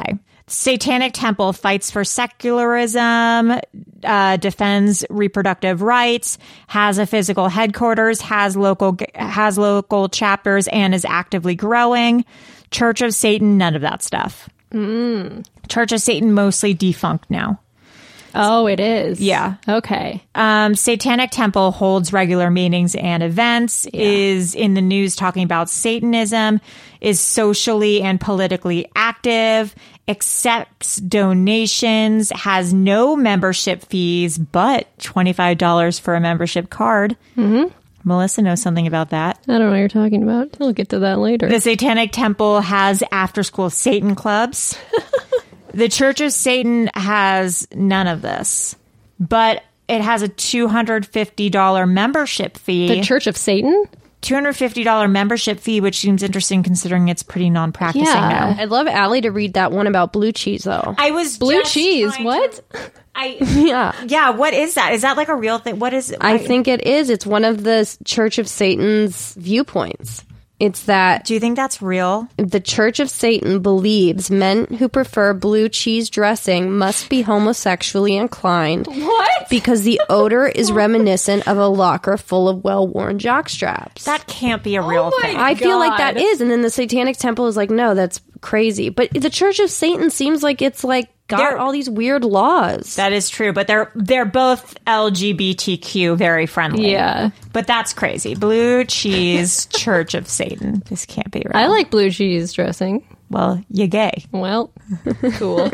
Satanic Temple fights for secularism, uh, defends reproductive rights, has a physical headquarters, has local has local chapters, and is actively growing. Church of Satan, none of that stuff. Mm. Church of Satan mostly defunct now. Oh, it is? Yeah. Okay. Um, Satanic Temple holds regular meetings and events, yeah. is in the news talking about Satanism, is socially and politically active, accepts donations, has no membership fees, but twenty-five dollars for a membership card. Mm-hmm. Melissa knows something about that. I don't know what you're talking about. We'll get to that later. The Satanic Temple has after-school Satan clubs. The Church of Satan has none of this, but it has a two hundred fifty dollars membership fee. The Church of Satan? two hundred fifty dollars membership fee, which seems interesting considering it's pretty non-practicing yeah. now. I'd love Allie to read that one about blue cheese, though. I was Blue just cheese? What? To, I yeah. Yeah, what is that? Is that like a real thing? What is it? I, I think it is. It's one of the Church of Satan's viewpoints. It's that... Do you think that's real? The Church of Satan believes men who prefer blue cheese dressing must be homosexually inclined. What? Because the odor is reminiscent of a locker full of well-worn jockstraps. That can't be a real oh thing. I God. feel like that is. And then the Satanic Temple is like, no, that's crazy. But the Church of Satan seems like it's like got They're, all these weird laws. That is true, but they're they're both L G B T Q very friendly. Yeah. But that's crazy. Blue cheese, Church of Satan. This can't be real. I like blue cheese dressing. Well, you're gay. Well, cool.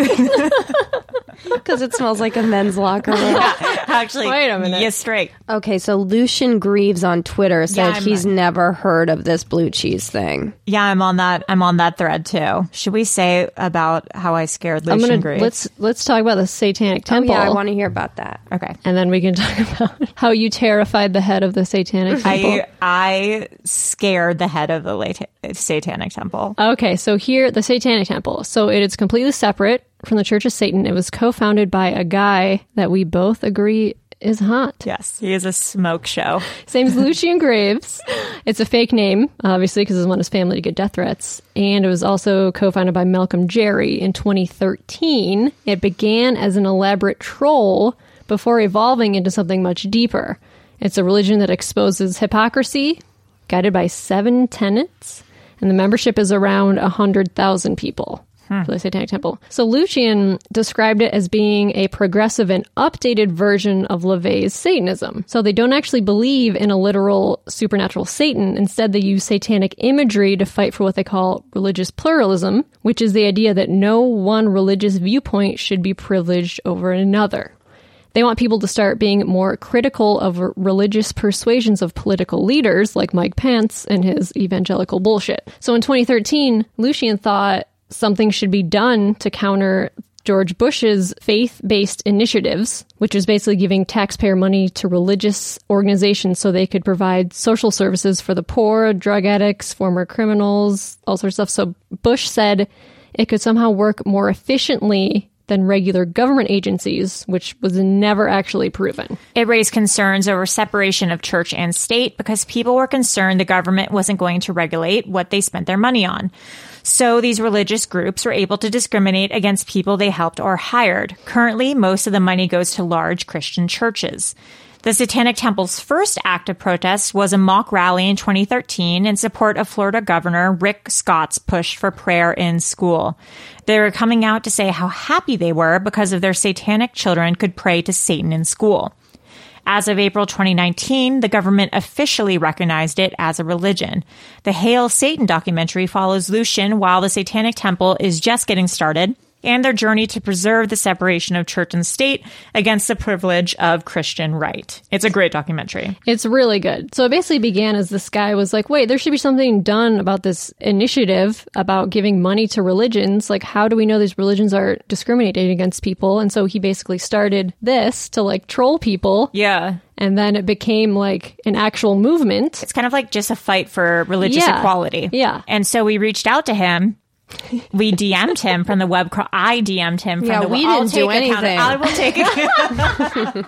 Because it smells like a men's locker room. Yeah, actually, wait a minute. You're straight. Okay, so Lucian Greaves on Twitter said yeah, he's not- never heard of this blue cheese thing. Yeah, I'm on that. I'm on that thread too. Should we say about how I scared Lucian I'm gonna, Greaves? Let's let's talk about the Satanic Temple. Oh, yeah, I want to hear about that. Okay, and then we can talk about how you terrified the head of the Satanic Temple. I I scared the head of the late Satanic Temple. Okay, so here the Satanic Temple. So it is completely separate from the Church of Satan. It was co-founded by a guy that we both agree is hot. Yes, he is a smoke show. His name's Lucian Graves. It's a fake name, obviously, because he doesn't want his family to get death threats. And it was also co-founded by Malcolm Jerry in twenty thirteen. It began as an elaborate troll before evolving into something much deeper. It's a religion that exposes hypocrisy, guided by seven tenets, and the membership is around one hundred thousand people. For the Satanic Temple. So Lucian described it as being a progressive and updated version of LaVey's Satanism. So they don't actually believe in a literal supernatural Satan. Instead, they use satanic imagery to fight for what they call religious pluralism, which is the idea that no one religious viewpoint should be privileged over another. They want people to start being more critical of religious persuasions of political leaders like Mike Pence and his evangelical bullshit. So in twenty thirteen, Lucian thought something should be done to counter George Bush's faith-based initiatives, which is basically giving taxpayer money to religious organizations so they could provide social services for the poor, drug addicts, former criminals, all sorts of stuff. So Bush said it could somehow work more efficiently than regular government agencies, which was never actually proven. It raised concerns over separation of church and state because people were concerned the government wasn't going to regulate what they spent their money on. So these religious groups were able to discriminate against people they helped or hired. Currently, most of the money goes to large Christian churches. The Satanic Temple's first act of protest was a mock rally in twenty thirteen in support of Florida Governor Rick Scott's push for prayer in school. They were coming out to say how happy they were because of their satanic children could pray to Satan in school. As of April twenty nineteen, the government officially recognized it as a religion. The Hail Satan documentary follows Lucian while the Satanic Temple is just getting started, and their journey to preserve the separation of church and state against the privilege of Christian right. It's a great documentary. It's really good. So it basically began as this guy was like, wait, there should be something done about this initiative about giving money to religions. Like, how do we know these religions are discriminating against people? And so he basically started this to like troll people. Yeah. And then it became like an actual movement. It's kind of like just a fight for religious yeah. equality. Yeah. And so we reached out to him. We D M'd him from the web. Crawl. I D M'd him from yeah, the web. we I'll didn't do anything. I will take it.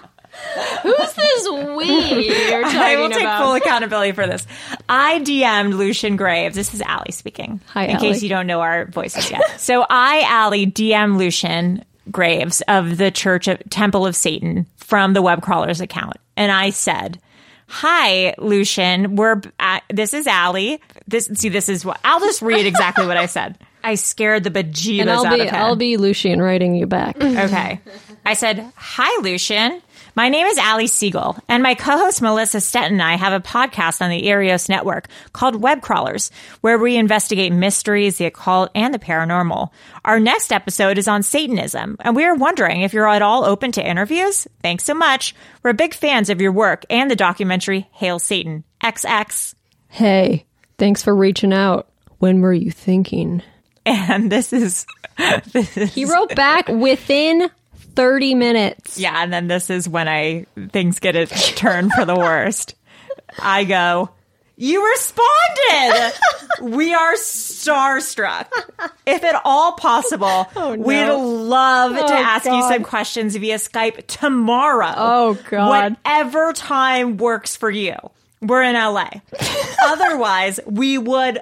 Who's this we you're talking I will take about? full accountability for this. I D M'd Lucian Graves. This is Allie speaking. Hi, in Allie. case you don't know our voices yet. So I, Allie, D M Lucian Graves of the Church of Temple of Satan from the Web Crawlers account. And I said, hi, Lucian. We're at, this is Allie. This see, this is what I'll just read exactly what I said. I scared the bejeebus And I'll out be of him. I'll be Lucian writing you back. Okay. I said, hi, Lucian. My name is Allie Siegel, and my co-host Melissa Stetton and I have a podcast on the Erios Network called Web Crawlers, where we investigate mysteries, the occult, and the paranormal. Our next episode is on Satanism, and we are wondering if you're at all open to interviews. Thanks so much. We're big fans of your work and the documentary Hail Satan. X X. Hey, thanks for reaching out. When were you thinking? And this is... This is He wrote back within thirty minutes. Yeah, and then this is when I things get a turn for the worst. I go, you responded! We are starstruck. If at all possible, Oh, no. we'd love Oh, to ask you God. some questions via Skype tomorrow. Oh, God. Whatever time works for you. We're in L A. Otherwise, we would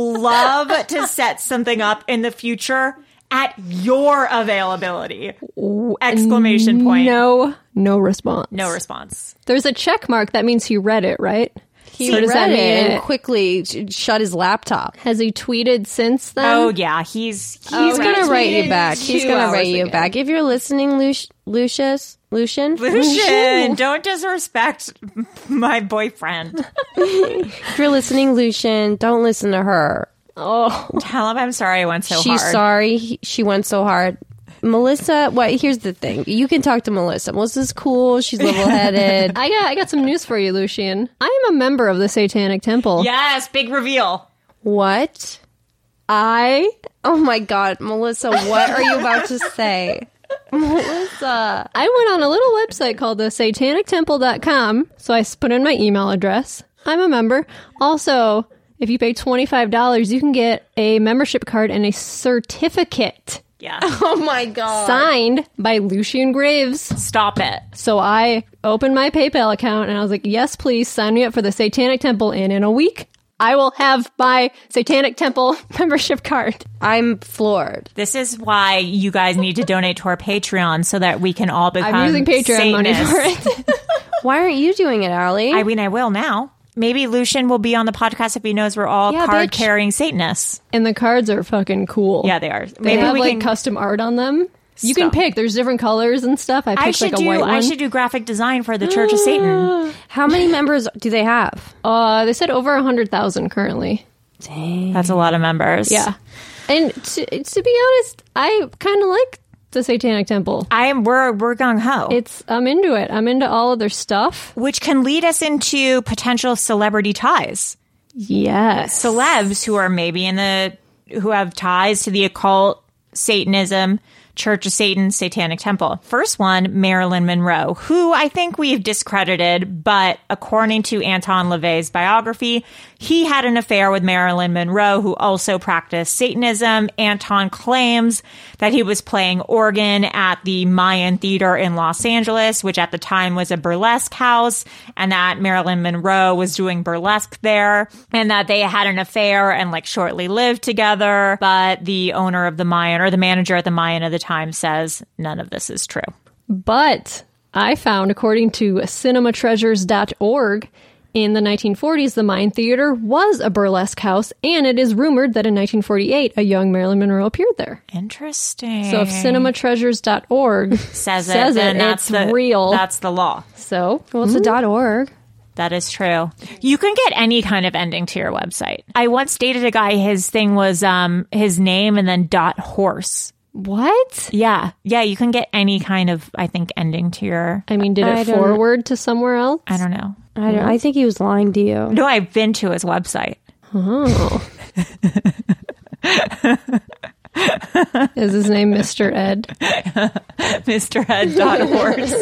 love to set something up in the future at your availability. Exclamation point. No, no response. No response. There's a check mark. That means he read it, right? He So does that read it mean and quickly sh- shut his laptop. Has he tweeted since then? Oh, yeah. He's he's, He's gonna write you retweeted back. He's two gonna hours write you ago. back. If you're listening, Luc- Lucius, Lucian, Lucian, don't disrespect my boyfriend. if you're listening, Lucian, don't listen to her. Oh, Tell him I'm sorry I went so She's hard. sorry. He, she went so hard. Melissa, what? Here's the thing. You can talk to Melissa. Melissa's cool. She's level-headed. I got I got some news for you, Lucian. I am a member of the Satanic Temple. Yes, big reveal. What? I Oh my God, Melissa, what are you about to say? Melissa. I went on a little website called the satanic temple dot com, so I s- put in my email address. I'm a member. Also, if you pay twenty-five dollars, you can get a membership card and a certificate Yeah. Oh my God. signed by Lucian Graves. Stop it. So I opened my PayPal account and I was like, yes, please sign me up for the Satanic Temple. And in a week, I will have my Satanic Temple membership card. I'm floored. This is why you guys need to donate to our Patreon so that we can all become I'm using Patreon money for Satanists. it. Why aren't you doing it, Allie? I mean, I will now. Maybe Lucian will be on the podcast if he knows we're all Yeah, card-carrying Satanists. And the cards are fucking cool. Yeah, they are. They Maybe have we like can custom art on them. You Stop. can pick. There's different colors and stuff. I picked I should like a do. white one. I should do graphic design for the Church of Satan. How many members do they have? Uh, they said over a hundred thousand currently. Dang. That's a lot of members. Yeah, and to, to be honest, I kind of like the Satanic Temple. I am. We're we're gung ho. It's I'm into it. I'm into all of their stuff. Which can lead us into potential celebrity ties. Yes, Celebs who are maybe in the who have ties to the occult, Satanism, Church of Satan, Satanic Temple. First one, Marilyn Monroe, who I think we've discredited, but according to Anton LaVey's biography, he had an affair with Marilyn Monroe, who also practiced Satanism. Anton claims that he was playing organ at the Mayan Theater in Los Angeles, which at the time was a burlesque house, and that Marilyn Monroe was doing burlesque there, and that they had an affair and like shortly lived together. But the owner of the Mayan, or the manager at the Mayan at the time, says none of this is true. but I found, according to cinema treasures dot org, in the nineteen forties, the Mayan Theater was a burlesque house, and it is rumored that in nineteen forty-eight, a young Marilyn Monroe appeared there. Interesting. So if cinema treasures dot org says it, says then it, that's it's the, real. That's the law. So, Well, it's a dot org. That is true. You can get any kind of ending to your website. I once dated a guy, his thing was um his name and then dot horse. what? Yeah. Yeah, you can get any kind of, I think, ending to your... I mean, did I it don't- forward to somewhere else? I don't know. I don't. I think he was lying to you. No, I've been to his website. Oh. Is his name Mister Ed? Mister Ed dot horse.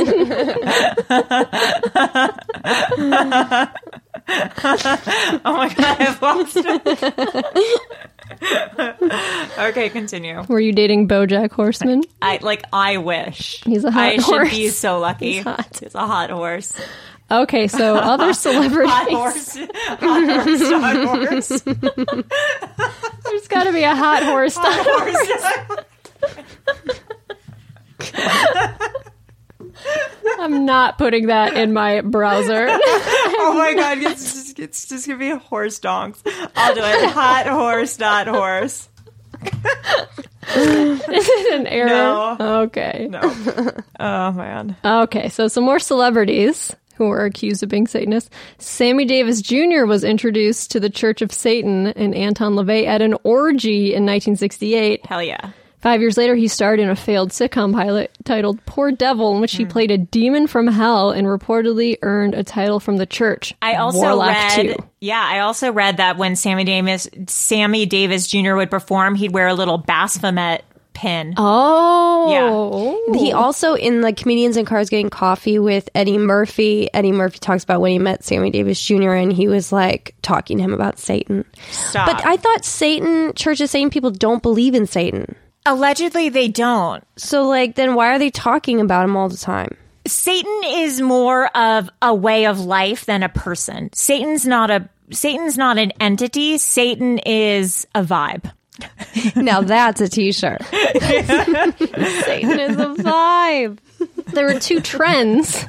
Oh my God, I've lost it. Okay, continue. Were you dating BoJack Horseman? I like. I wish he's a hot I horse. should be so lucky. He's hot. He's a hot horse. Okay, so other celebrities. Hot horse. Hot horse. Hot horse. There's got to be a hot horse. Hot horse. I'm not putting that in my browser. Oh my god, it's just, it's just gonna be a horse donks. I'll do it. Hot horse, dot horse. Is it an error? No. Okay. No. Oh man. Okay, so some more celebrities who were accused of being Satanists. Sammy Davis Junior was introduced to the Church of Satan and Anton LaVey at an orgy in nineteen sixty-eight. Hell yeah. Five years later, he starred in a failed sitcom pilot titled Poor Devil, in which he played a demon from hell and reportedly earned a title from the church. I also Warlock read, two. yeah, I also read that when Sammy Davis, Sammy Davis Junior would perform, he'd wear a little Baphomet pin. Oh. Yeah. He also, in the Comedians in Cars Getting Coffee with Eddie Murphy, Eddie Murphy talks about when he met Sammy Davis Junior and he was like talking to him about Satan. Stop. But I thought Satan, Church of Satan people don't believe in Satan. Allegedly, they don't. So, like, then why are they talking about him all the time? Satan is more of a way of life than a person. Satan's not a Satan's not an entity. Satan is a vibe. Now that's a t-shirt. Satan is a vibe. There are two trends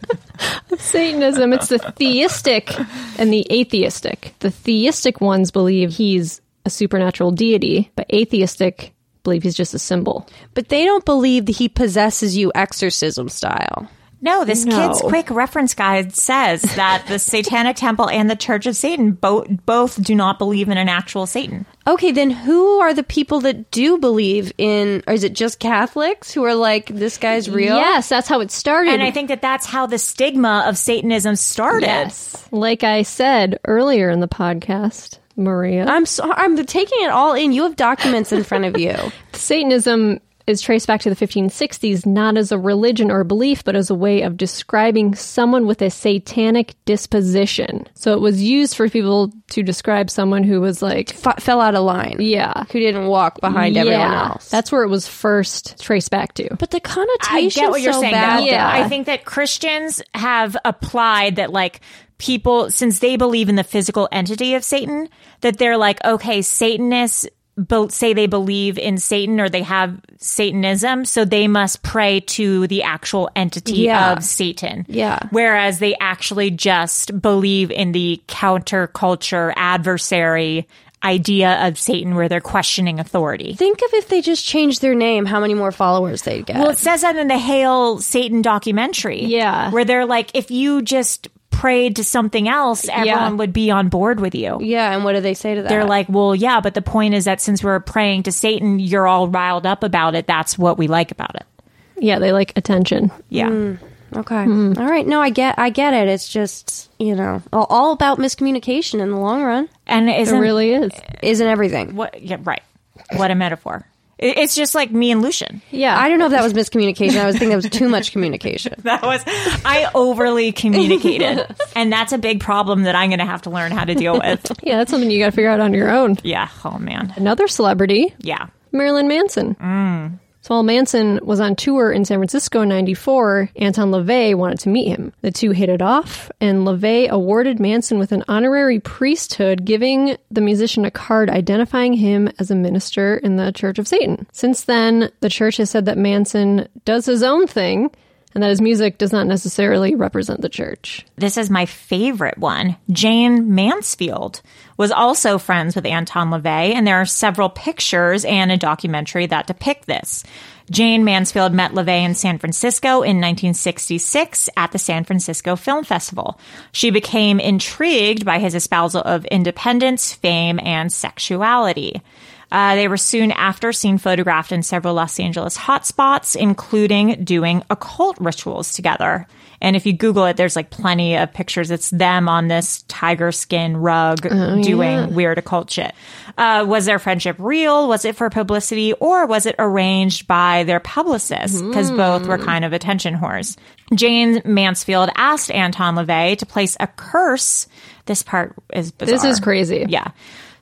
of Satanism. It's the theistic and the atheistic. The theistic ones believe he's a supernatural deity, but atheistic believe he's just a symbol. But they don't believe that he possesses you exorcism style. No, this No. kid's quick reference guide says that the Satanic Temple and the Church of Satan bo- both do not believe in an actual Satan. Okay, then who are the people that do believe in, or is it just Catholics who are like, this guy's real? Yes, that's how it started. And I think that that's how the stigma of Satanism started. Yes. Like I said earlier in the podcast, Maria. I'm so, I'm taking it all in. You have documents in front of you. Satanism is traced back to the fifteen sixties, not as a religion or a belief, but as a way of describing someone with a satanic disposition. So it was used for people to describe someone who was like... F- fell out of line. Yeah. Who didn't walk behind yeah. everyone else. That's where it was first traced back to. But the I connotation get what you're so saying. bad. Though. Yeah. I think that Christians have applied that, like, people, since they believe in the physical entity of Satan, that they're like, okay, Satanists be- say they believe in Satan or they have Satanism, so they must pray to the actual entity Yeah. of Satan. Yeah. Whereas they actually just believe in the counterculture adversary idea of Satan where they're questioning authority. Think of if they just changed their name, how many more followers they'd get. Well, it says that in the Hail Satan documentary. Yeah. Where they're like, if you just prayed to something else, everyone Yeah. would be on board with you. yeah, and what do they say to that? They're like, well, yeah, but the point is that since we're praying to Satan, you're all riled up about it. That's what we like about it. Yeah, they like attention. Yeah. Mm, okay. All right. No, I get I get it. It's just, you know, all, all about miscommunication in the long run. And It isn't, really is. Isn't everything. what, yeah, right. What a metaphor. It- It's just like me and Lucian. Yeah. I don't know if that was miscommunication. I was thinking that was too much communication. That was, I overly communicated. And that's a big problem that I'm going to have to learn how to deal with. Yeah, that's something you got to figure out on your own. Yeah. Oh, man. Another celebrity, Yeah. Marilyn Manson. Mm. So while Manson was on tour in San Francisco in ninety-four, Anton LaVey wanted to meet him. The two hit it off, and LaVey awarded Manson with an honorary priesthood, giving the musician a card identifying him as a minister in the Church of Satan. Since then, the church has said that Manson does his own thing, and that his music does not necessarily represent the church. This is my favorite one. Jane Mansfield was also friends with Anton LaVey, and there are several pictures and a documentary that depict this. Jane Mansfield met LaVey in San Francisco in nineteen sixty-six at the San Francisco Film Festival. She became intrigued by his espousal of independence, fame, and sexuality. Uh, they were soon after seen photographed in several Los Angeles hotspots, including doing occult rituals together. And if you Google it, there's like plenty of pictures. It's them on this tiger skin rug Oh, doing yeah. weird occult shit. Uh, was their friendship real? Was it for publicity? Or was it arranged by their publicists? Because both were kind of attention whores. Jane Mansfield asked Anton LaVey to place a curse. This part is bizarre. This is crazy. Yeah.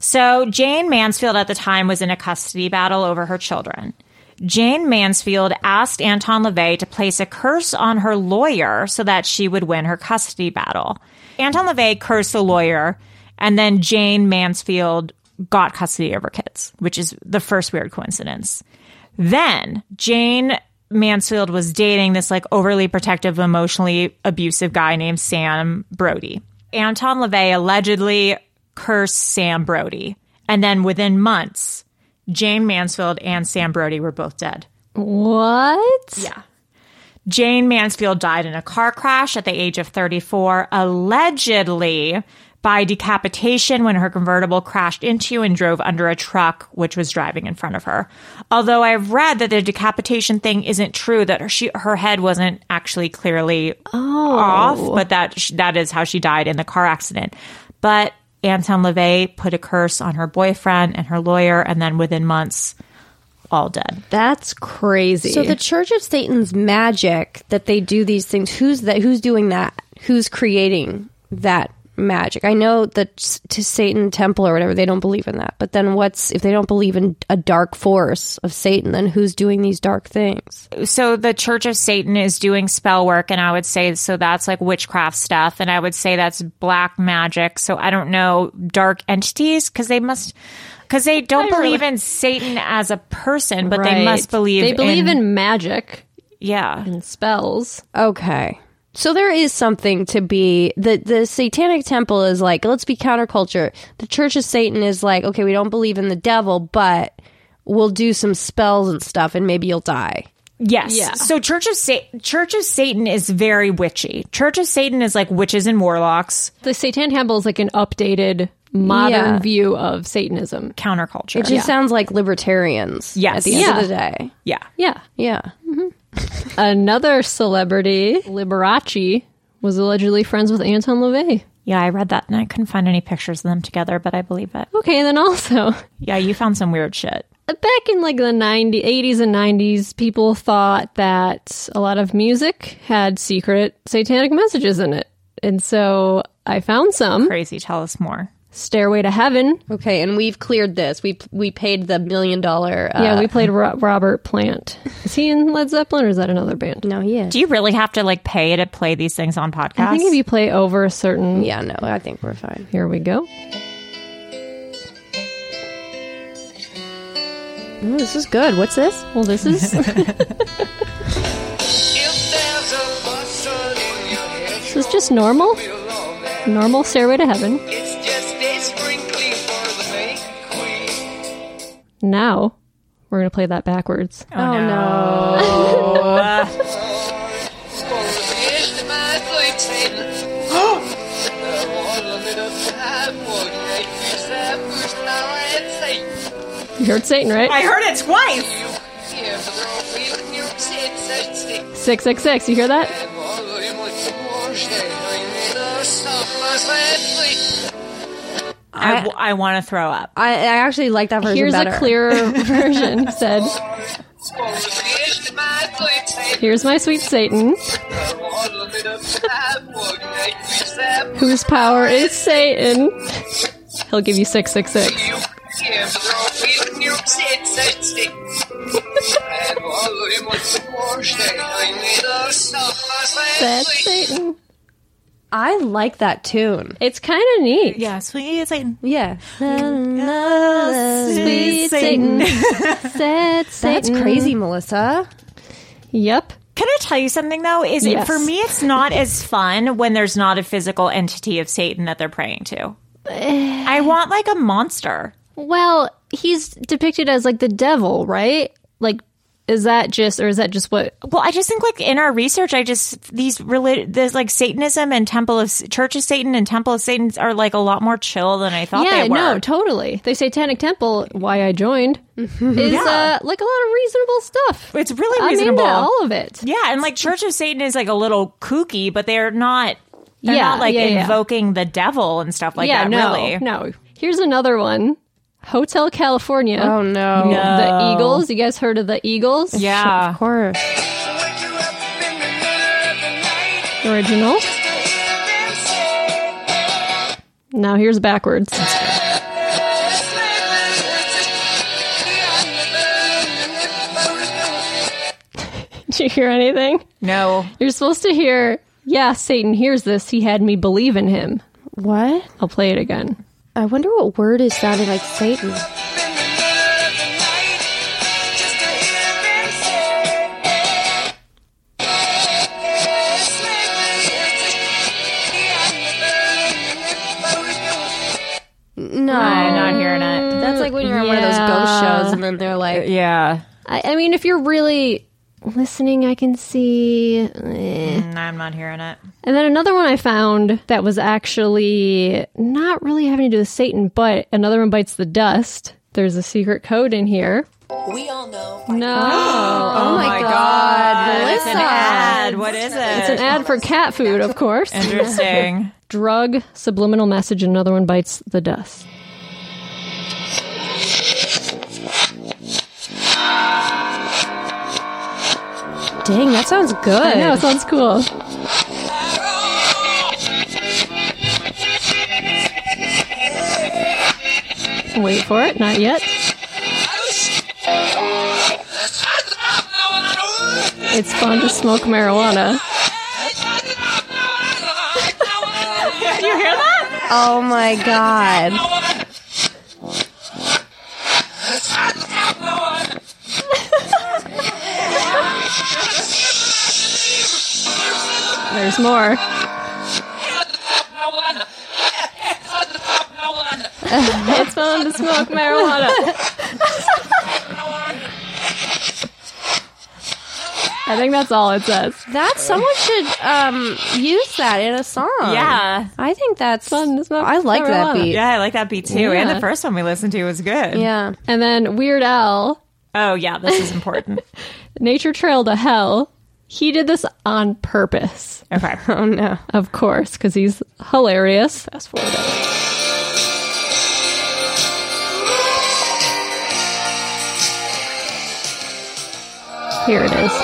So Jane Mansfield at the time was in a custody battle over her children. Jane Mansfield asked Anton LaVey to place a curse on her lawyer so that she would win her custody battle. Anton LaVey cursed the lawyer, and then Jane Mansfield got custody of her kids, which is the first weird coincidence. Then Jane Mansfield was dating this like overly protective, emotionally abusive guy named Sam Brody. Anton LaVey allegedly cursed Sam Brody. And then within months, Jane Mansfield and Sam Brody were both dead. What? Yeah. Jane Mansfield died in a car crash at the age of thirty-four, allegedly by decapitation when her convertible crashed into and drove under a truck which was driving in front of her. Although I've read that the decapitation thing isn't true, that her, she, her head wasn't actually clearly oh. off, but that that is how she died in the car accident. But Anton LaVey put a curse on her boyfriend and her lawyer, and then within months, all dead. That's crazy. So the Church of Satan's magic that they do these things, who's that? Who's doing that? Who's creating that magic? I know that to Satan Temple or whatever, they don't believe in that. But then what's, if they don't believe in a dark force of Satan, then who's doing these dark things? So the Church of Satan is doing spell work, and I would say, so that's like witchcraft stuff, and I would say that's black magic. So I don't know, dark entities, because they must, because they don't I believe really... in Satan as a person, but right. they must believe They believe in, in magic. Yeah. And spells. Okay. So there is something to be, the, the Satanic Temple is like, let's be counterculture. The Church of Satan is like, okay, we don't believe in the devil, but we'll do some spells and stuff and maybe you'll die. Yes. Yeah. So Church of Sa- Church of Satan is very witchy. Church of Satan is like witches and warlocks. The Satanic Temple is like an updated, modern Yeah. view of Satanism. Counterculture. It just Yeah. sounds like libertarians Yes. at the Yeah. end of the day. Yeah. Yeah. Yeah. Another celebrity, Liberace, was allegedly friends with Anton LaVey. Yeah, I read that and I couldn't find any pictures of them together, but I believe it. Okay, and then also, Yeah, you found some weird shit. back in like the nineties, eighties and nineties, people thought that a lot of music had secret satanic messages in it. And so I found some. Crazy. Tell us more. Stairway to Heaven. Okay, and we've cleared this. We we paid the million dollar. Uh, Yeah, we played Ro- Robert Plant. Is he in Led Zeppelin or is that another band? No, he is. Do you really have to like pay to play these things on podcasts? I think if you play over a certain... Yeah, no, I think we're fine. Here we go. Ooh, this is good. What's this? Well, this is... This is just normal. Normal Stairway to Heaven. Now, we're going to play that backwards. Oh, oh no. You heard Satan, right? I heard it twice. six six six, you hear that? I, I want to throw up. I, I actually like that version Here's better. a clearer version. He said, here's my sweet Satan, whose power is Satan. He'll give you six six six. That's Satan. I like that tune. It's kind of neat. Yeah, sweet Satan. Yeah. Sweet Satan. Said Satan. That's crazy, Melissa. Yep. Can I tell you something, though? Is Yes. it for me, it's not as fun when there's not a physical entity of Satan that they're praying to. I want, like, a monster. Well, he's depicted as like the devil, right? Like, is that just, or is that just what? Well, I just think, like, in our research, I just, these, relig- there's, like, Satanism and Temple of, Church of Satan and Temple of Satan are, like, a lot more chill than I thought Yeah, they were. no, totally. The Satanic Temple, why I joined, is Yeah. uh, like a lot of reasonable stuff. It's really I'm reasonable. into all of it. Yeah, and, like, Church of Satan is, like, a little kooky, but they're not, they're Yeah, not, like, yeah, yeah. invoking the devil and stuff like yeah, that, no, really. no. Here's another one. Hotel California. Oh, no. No. The Eagles. You guys heard of the Eagles? Yeah. Of course. Original. Now here's backwards. you hear anything? No. You're supposed to hear, yeah, Satan hears this. He had me believe in him. What? I'll play it again. I wonder what word is sounding like Satan. No. I'm not hearing it. That's like when you're on one of those Yeah. ghost shows and then they're like... Yeah. I, I mean, if you're really listening, I can see... eh. Mm, I'm not hearing it. And then another one I found that was actually not really having to do with Satan, but another one bites the dust. There's a secret code in here. We all know. No. Oh, Oh my my God. God. Melissa. It's an ad. What is it? It's an ad for cat food, of course. Interesting. Drug, subliminal message, another one bites the dust. Dang, that sounds good. I know, it sounds cool. Wait for it, not yet. It's fun to smoke marijuana. Did you hear that? Oh my God. There's more. It's fun to smoke marijuana. I think that's all it says. That someone should um use that in a song. Yeah. I think that's fun to smoke I like that marijuana. beat. Yeah, I like that beat too. Yeah. And the first one we listened to was good. Yeah. And then Weird Al, Oh, yeah, this is important. Nature Trail to Hell. He did this on purpose. Okay. Oh no. Of course, because he's hilarious. Fast forward it. Here it is.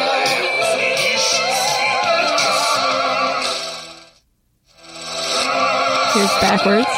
Here's backwards.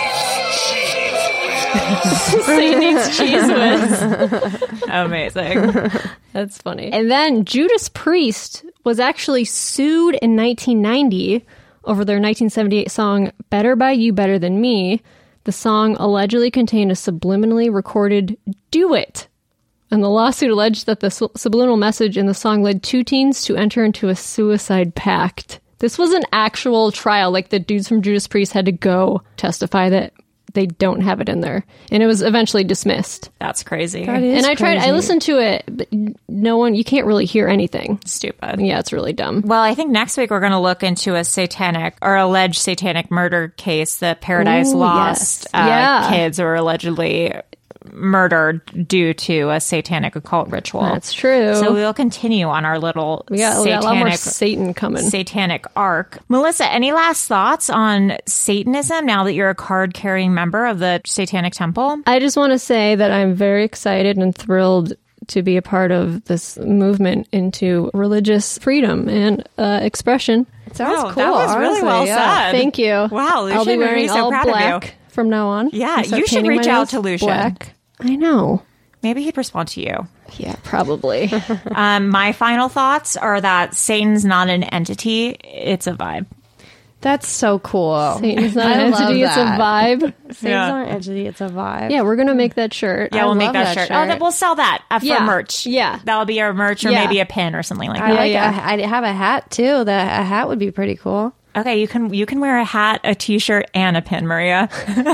Satan eats cheese whiz. Amazing. That's funny. And then Judas Priest was actually sued in nineteen ninety over their nineteen seventy-eight song Better By You, Better Than Me. The song allegedly contained a subliminally recorded "Do It." And the lawsuit alleged that the su- subliminal message in the song led two teens to enter into a suicide pact. This was an actual trial. Like, the dudes from Judas Priest had to go testify that they don't have it in there. And it was eventually dismissed. That's crazy. That is And I tried, I crazy. listened to it, but no one, you can't really hear anything. Stupid. Yeah, it's really dumb. Well, I think next week we're going to look into a satanic or alleged satanic murder case, the Paradise Ooh, Lost yes. uh, Yeah. kids who were allegedly murdered due to a satanic occult ritual. That's true. So we'll continue on our little We got, we satanic, got a lot more Satan coming. satanic arc. Melissa, any last thoughts on Satanism now that you're a card-carrying member of the Satanic Temple? I just want to say that I'm very excited and thrilled to be a part of this movement into religious freedom and uh, expression. It sounds Wow, cool. that was really honestly, well yeah. said. Thank you. Wow, Lucian I'll be would be wearing so all proud of you. black from now on. Yeah, I'll start you should painting reach my out nails to Lucian. black. I know. Maybe he'd respond to you. Yeah, probably. Um, my final thoughts are that Satan's not an entity; it's a vibe. That's so cool. Satan's not I an love entity, it's a that. vibe. Satan's Yeah. not an entity, it's a vibe. Yeah, we're going to make that shirt. Yeah, I we'll make love that, that shirt. shirt. Oh, that, we'll sell that uh, for Yeah. merch. Yeah. That'll be our merch, or Yeah. maybe a pin or something like I that. like yeah. a, I have a hat too. That a hat would be pretty cool. Okay, you can you can wear a hat, a t-shirt, and a pin, Maria,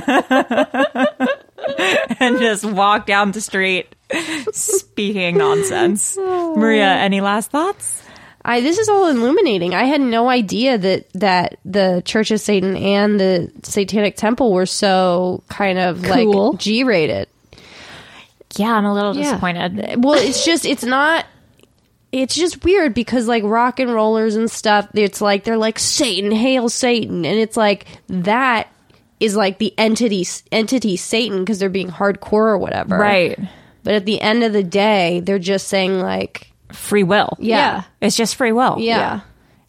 and just walk down the street speaking nonsense. Maria, any last thoughts? I this is all illuminating. I had no idea that that the Church of Satan and the Satanic Temple were so kind of Cool. like G-rated. Yeah, I'm a little Yeah. disappointed. Well, it's just it's not. It's just weird because like rock and rollers and stuff, it's like they're like Satan, hail Satan, and it's like that is like the entity entity Satan because they're being hardcore or whatever, Right. But at the end of the day, they're just saying like, Free will. yeah, It's just free will. yeah.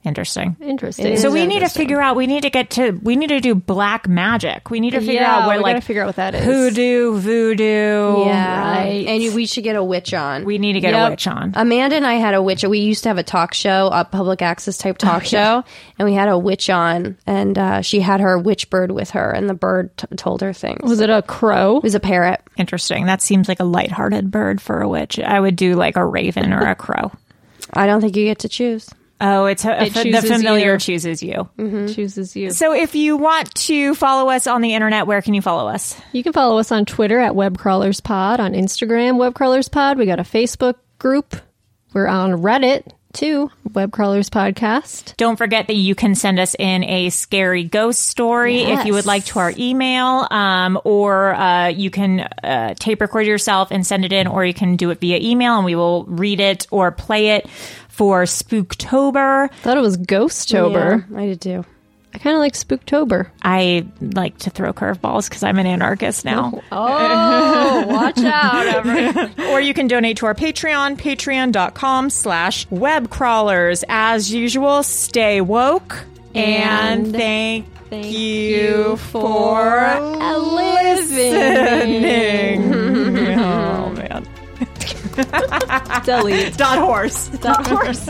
Interesting. Interesting. So we need to figure out, we need to get to, we need to do black magic. We need to figure yeah, out where, we like, gotta figure out what that is. Hoodoo, voodoo. Yeah. Right. And you, we should get a witch on. We need to get Yep. a witch on. Amanda and I had a witch. We used to have a talk show, a public access type talk Oh, yeah. show, and we had a witch on, and uh, she had her witch bird with her, and the bird t- told her things. Was it a crow? It was a parrot. Interesting. That seems like a lighthearted bird for a witch. I would do like a raven or a crow. I don't think you get to choose. Oh, it's a, It the chooses familiar you. chooses you. Mm-hmm. Chooses you. So if you want to follow us on the internet, where can you follow us? You can follow us on Twitter at WebCrawlersPod, on Instagram, WebCrawlersPod. We got a Facebook group. We're on Reddit, too, Web Crawlers Podcast. Don't forget that you can send us in a scary ghost story Yes. if you would like to our email, um, or uh, you can uh, tape record yourself and send it in, or you can do it via email and we will read it or play it for Spooktober. Thought it was Ghosttober. Yeah, I did too. I kind of like Spooktober. I like to throw curveballs because I'm an anarchist now. Oh, watch out. Or you can donate to our Patreon, patreon.com slash webcrawlers. As usual, stay woke. And, And thank, thank you you for for listening. Oh, man. Delete. Dot horse. Dot horse.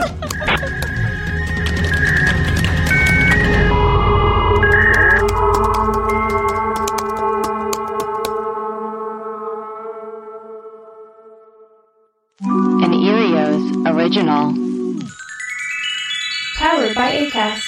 An Erios original. Powered by Acast.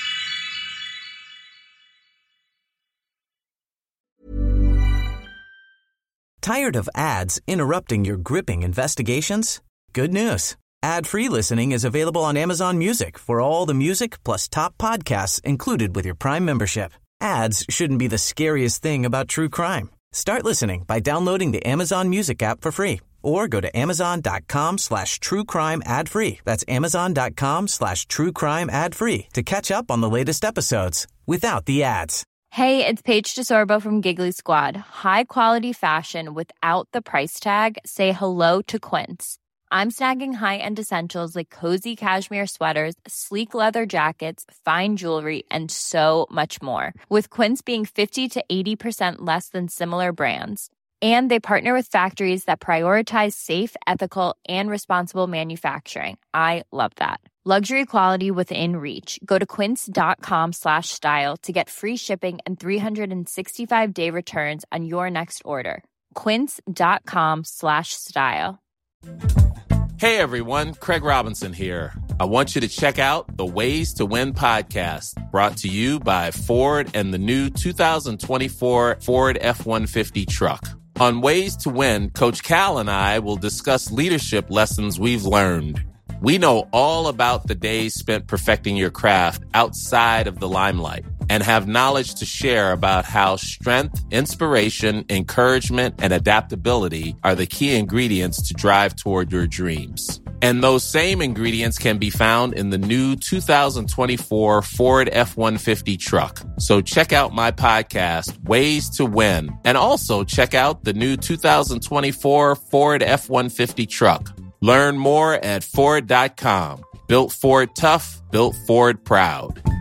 Tired of ads interrupting your gripping investigations? Good news. Ad-free listening is available on Amazon Music for all the music plus top podcasts included with your Prime membership. Ads shouldn't be the scariest thing about true crime. Start listening by downloading the Amazon Music app for free or go to amazon.com slash true crime ad free. That's amazon.com slash true crime ad free to catch up on the latest episodes without the ads. Hey, it's Paige DeSorbo from Giggly Squad. High quality fashion without the price tag. Say hello to Quince. I'm snagging high-end essentials like cozy cashmere sweaters, sleek leather jackets, fine jewelry, and so much more. With Quince being fifty to eighty percent less than similar brands. And they partner with factories that prioritize safe, ethical, and responsible manufacturing. I love that. Luxury quality within reach. Go to quince.com slash style to get free shipping and three sixty-five day returns on your next order. Quince.com slash style. Hey everyone, Craig Robinson here. I want you to check out the Ways to Win podcast, brought to you by Ford and the new two thousand twenty-four Ford F one fifty truck. On Ways to Win, Coach Cal and I will discuss leadership lessons we've learned. We know all about the days spent perfecting your craft outside of the limelight and have knowledge to share about how strength, inspiration, encouragement, and adaptability are the key ingredients to drive toward your dreams. And those same ingredients can be found in the new two thousand twenty-four Ford F one fifty truck. So check out my podcast, Ways to Win, and also check out the new two thousand twenty-four Ford F one fifty truck. Learn more at Ford dot com. Built Ford tough, built Ford proud.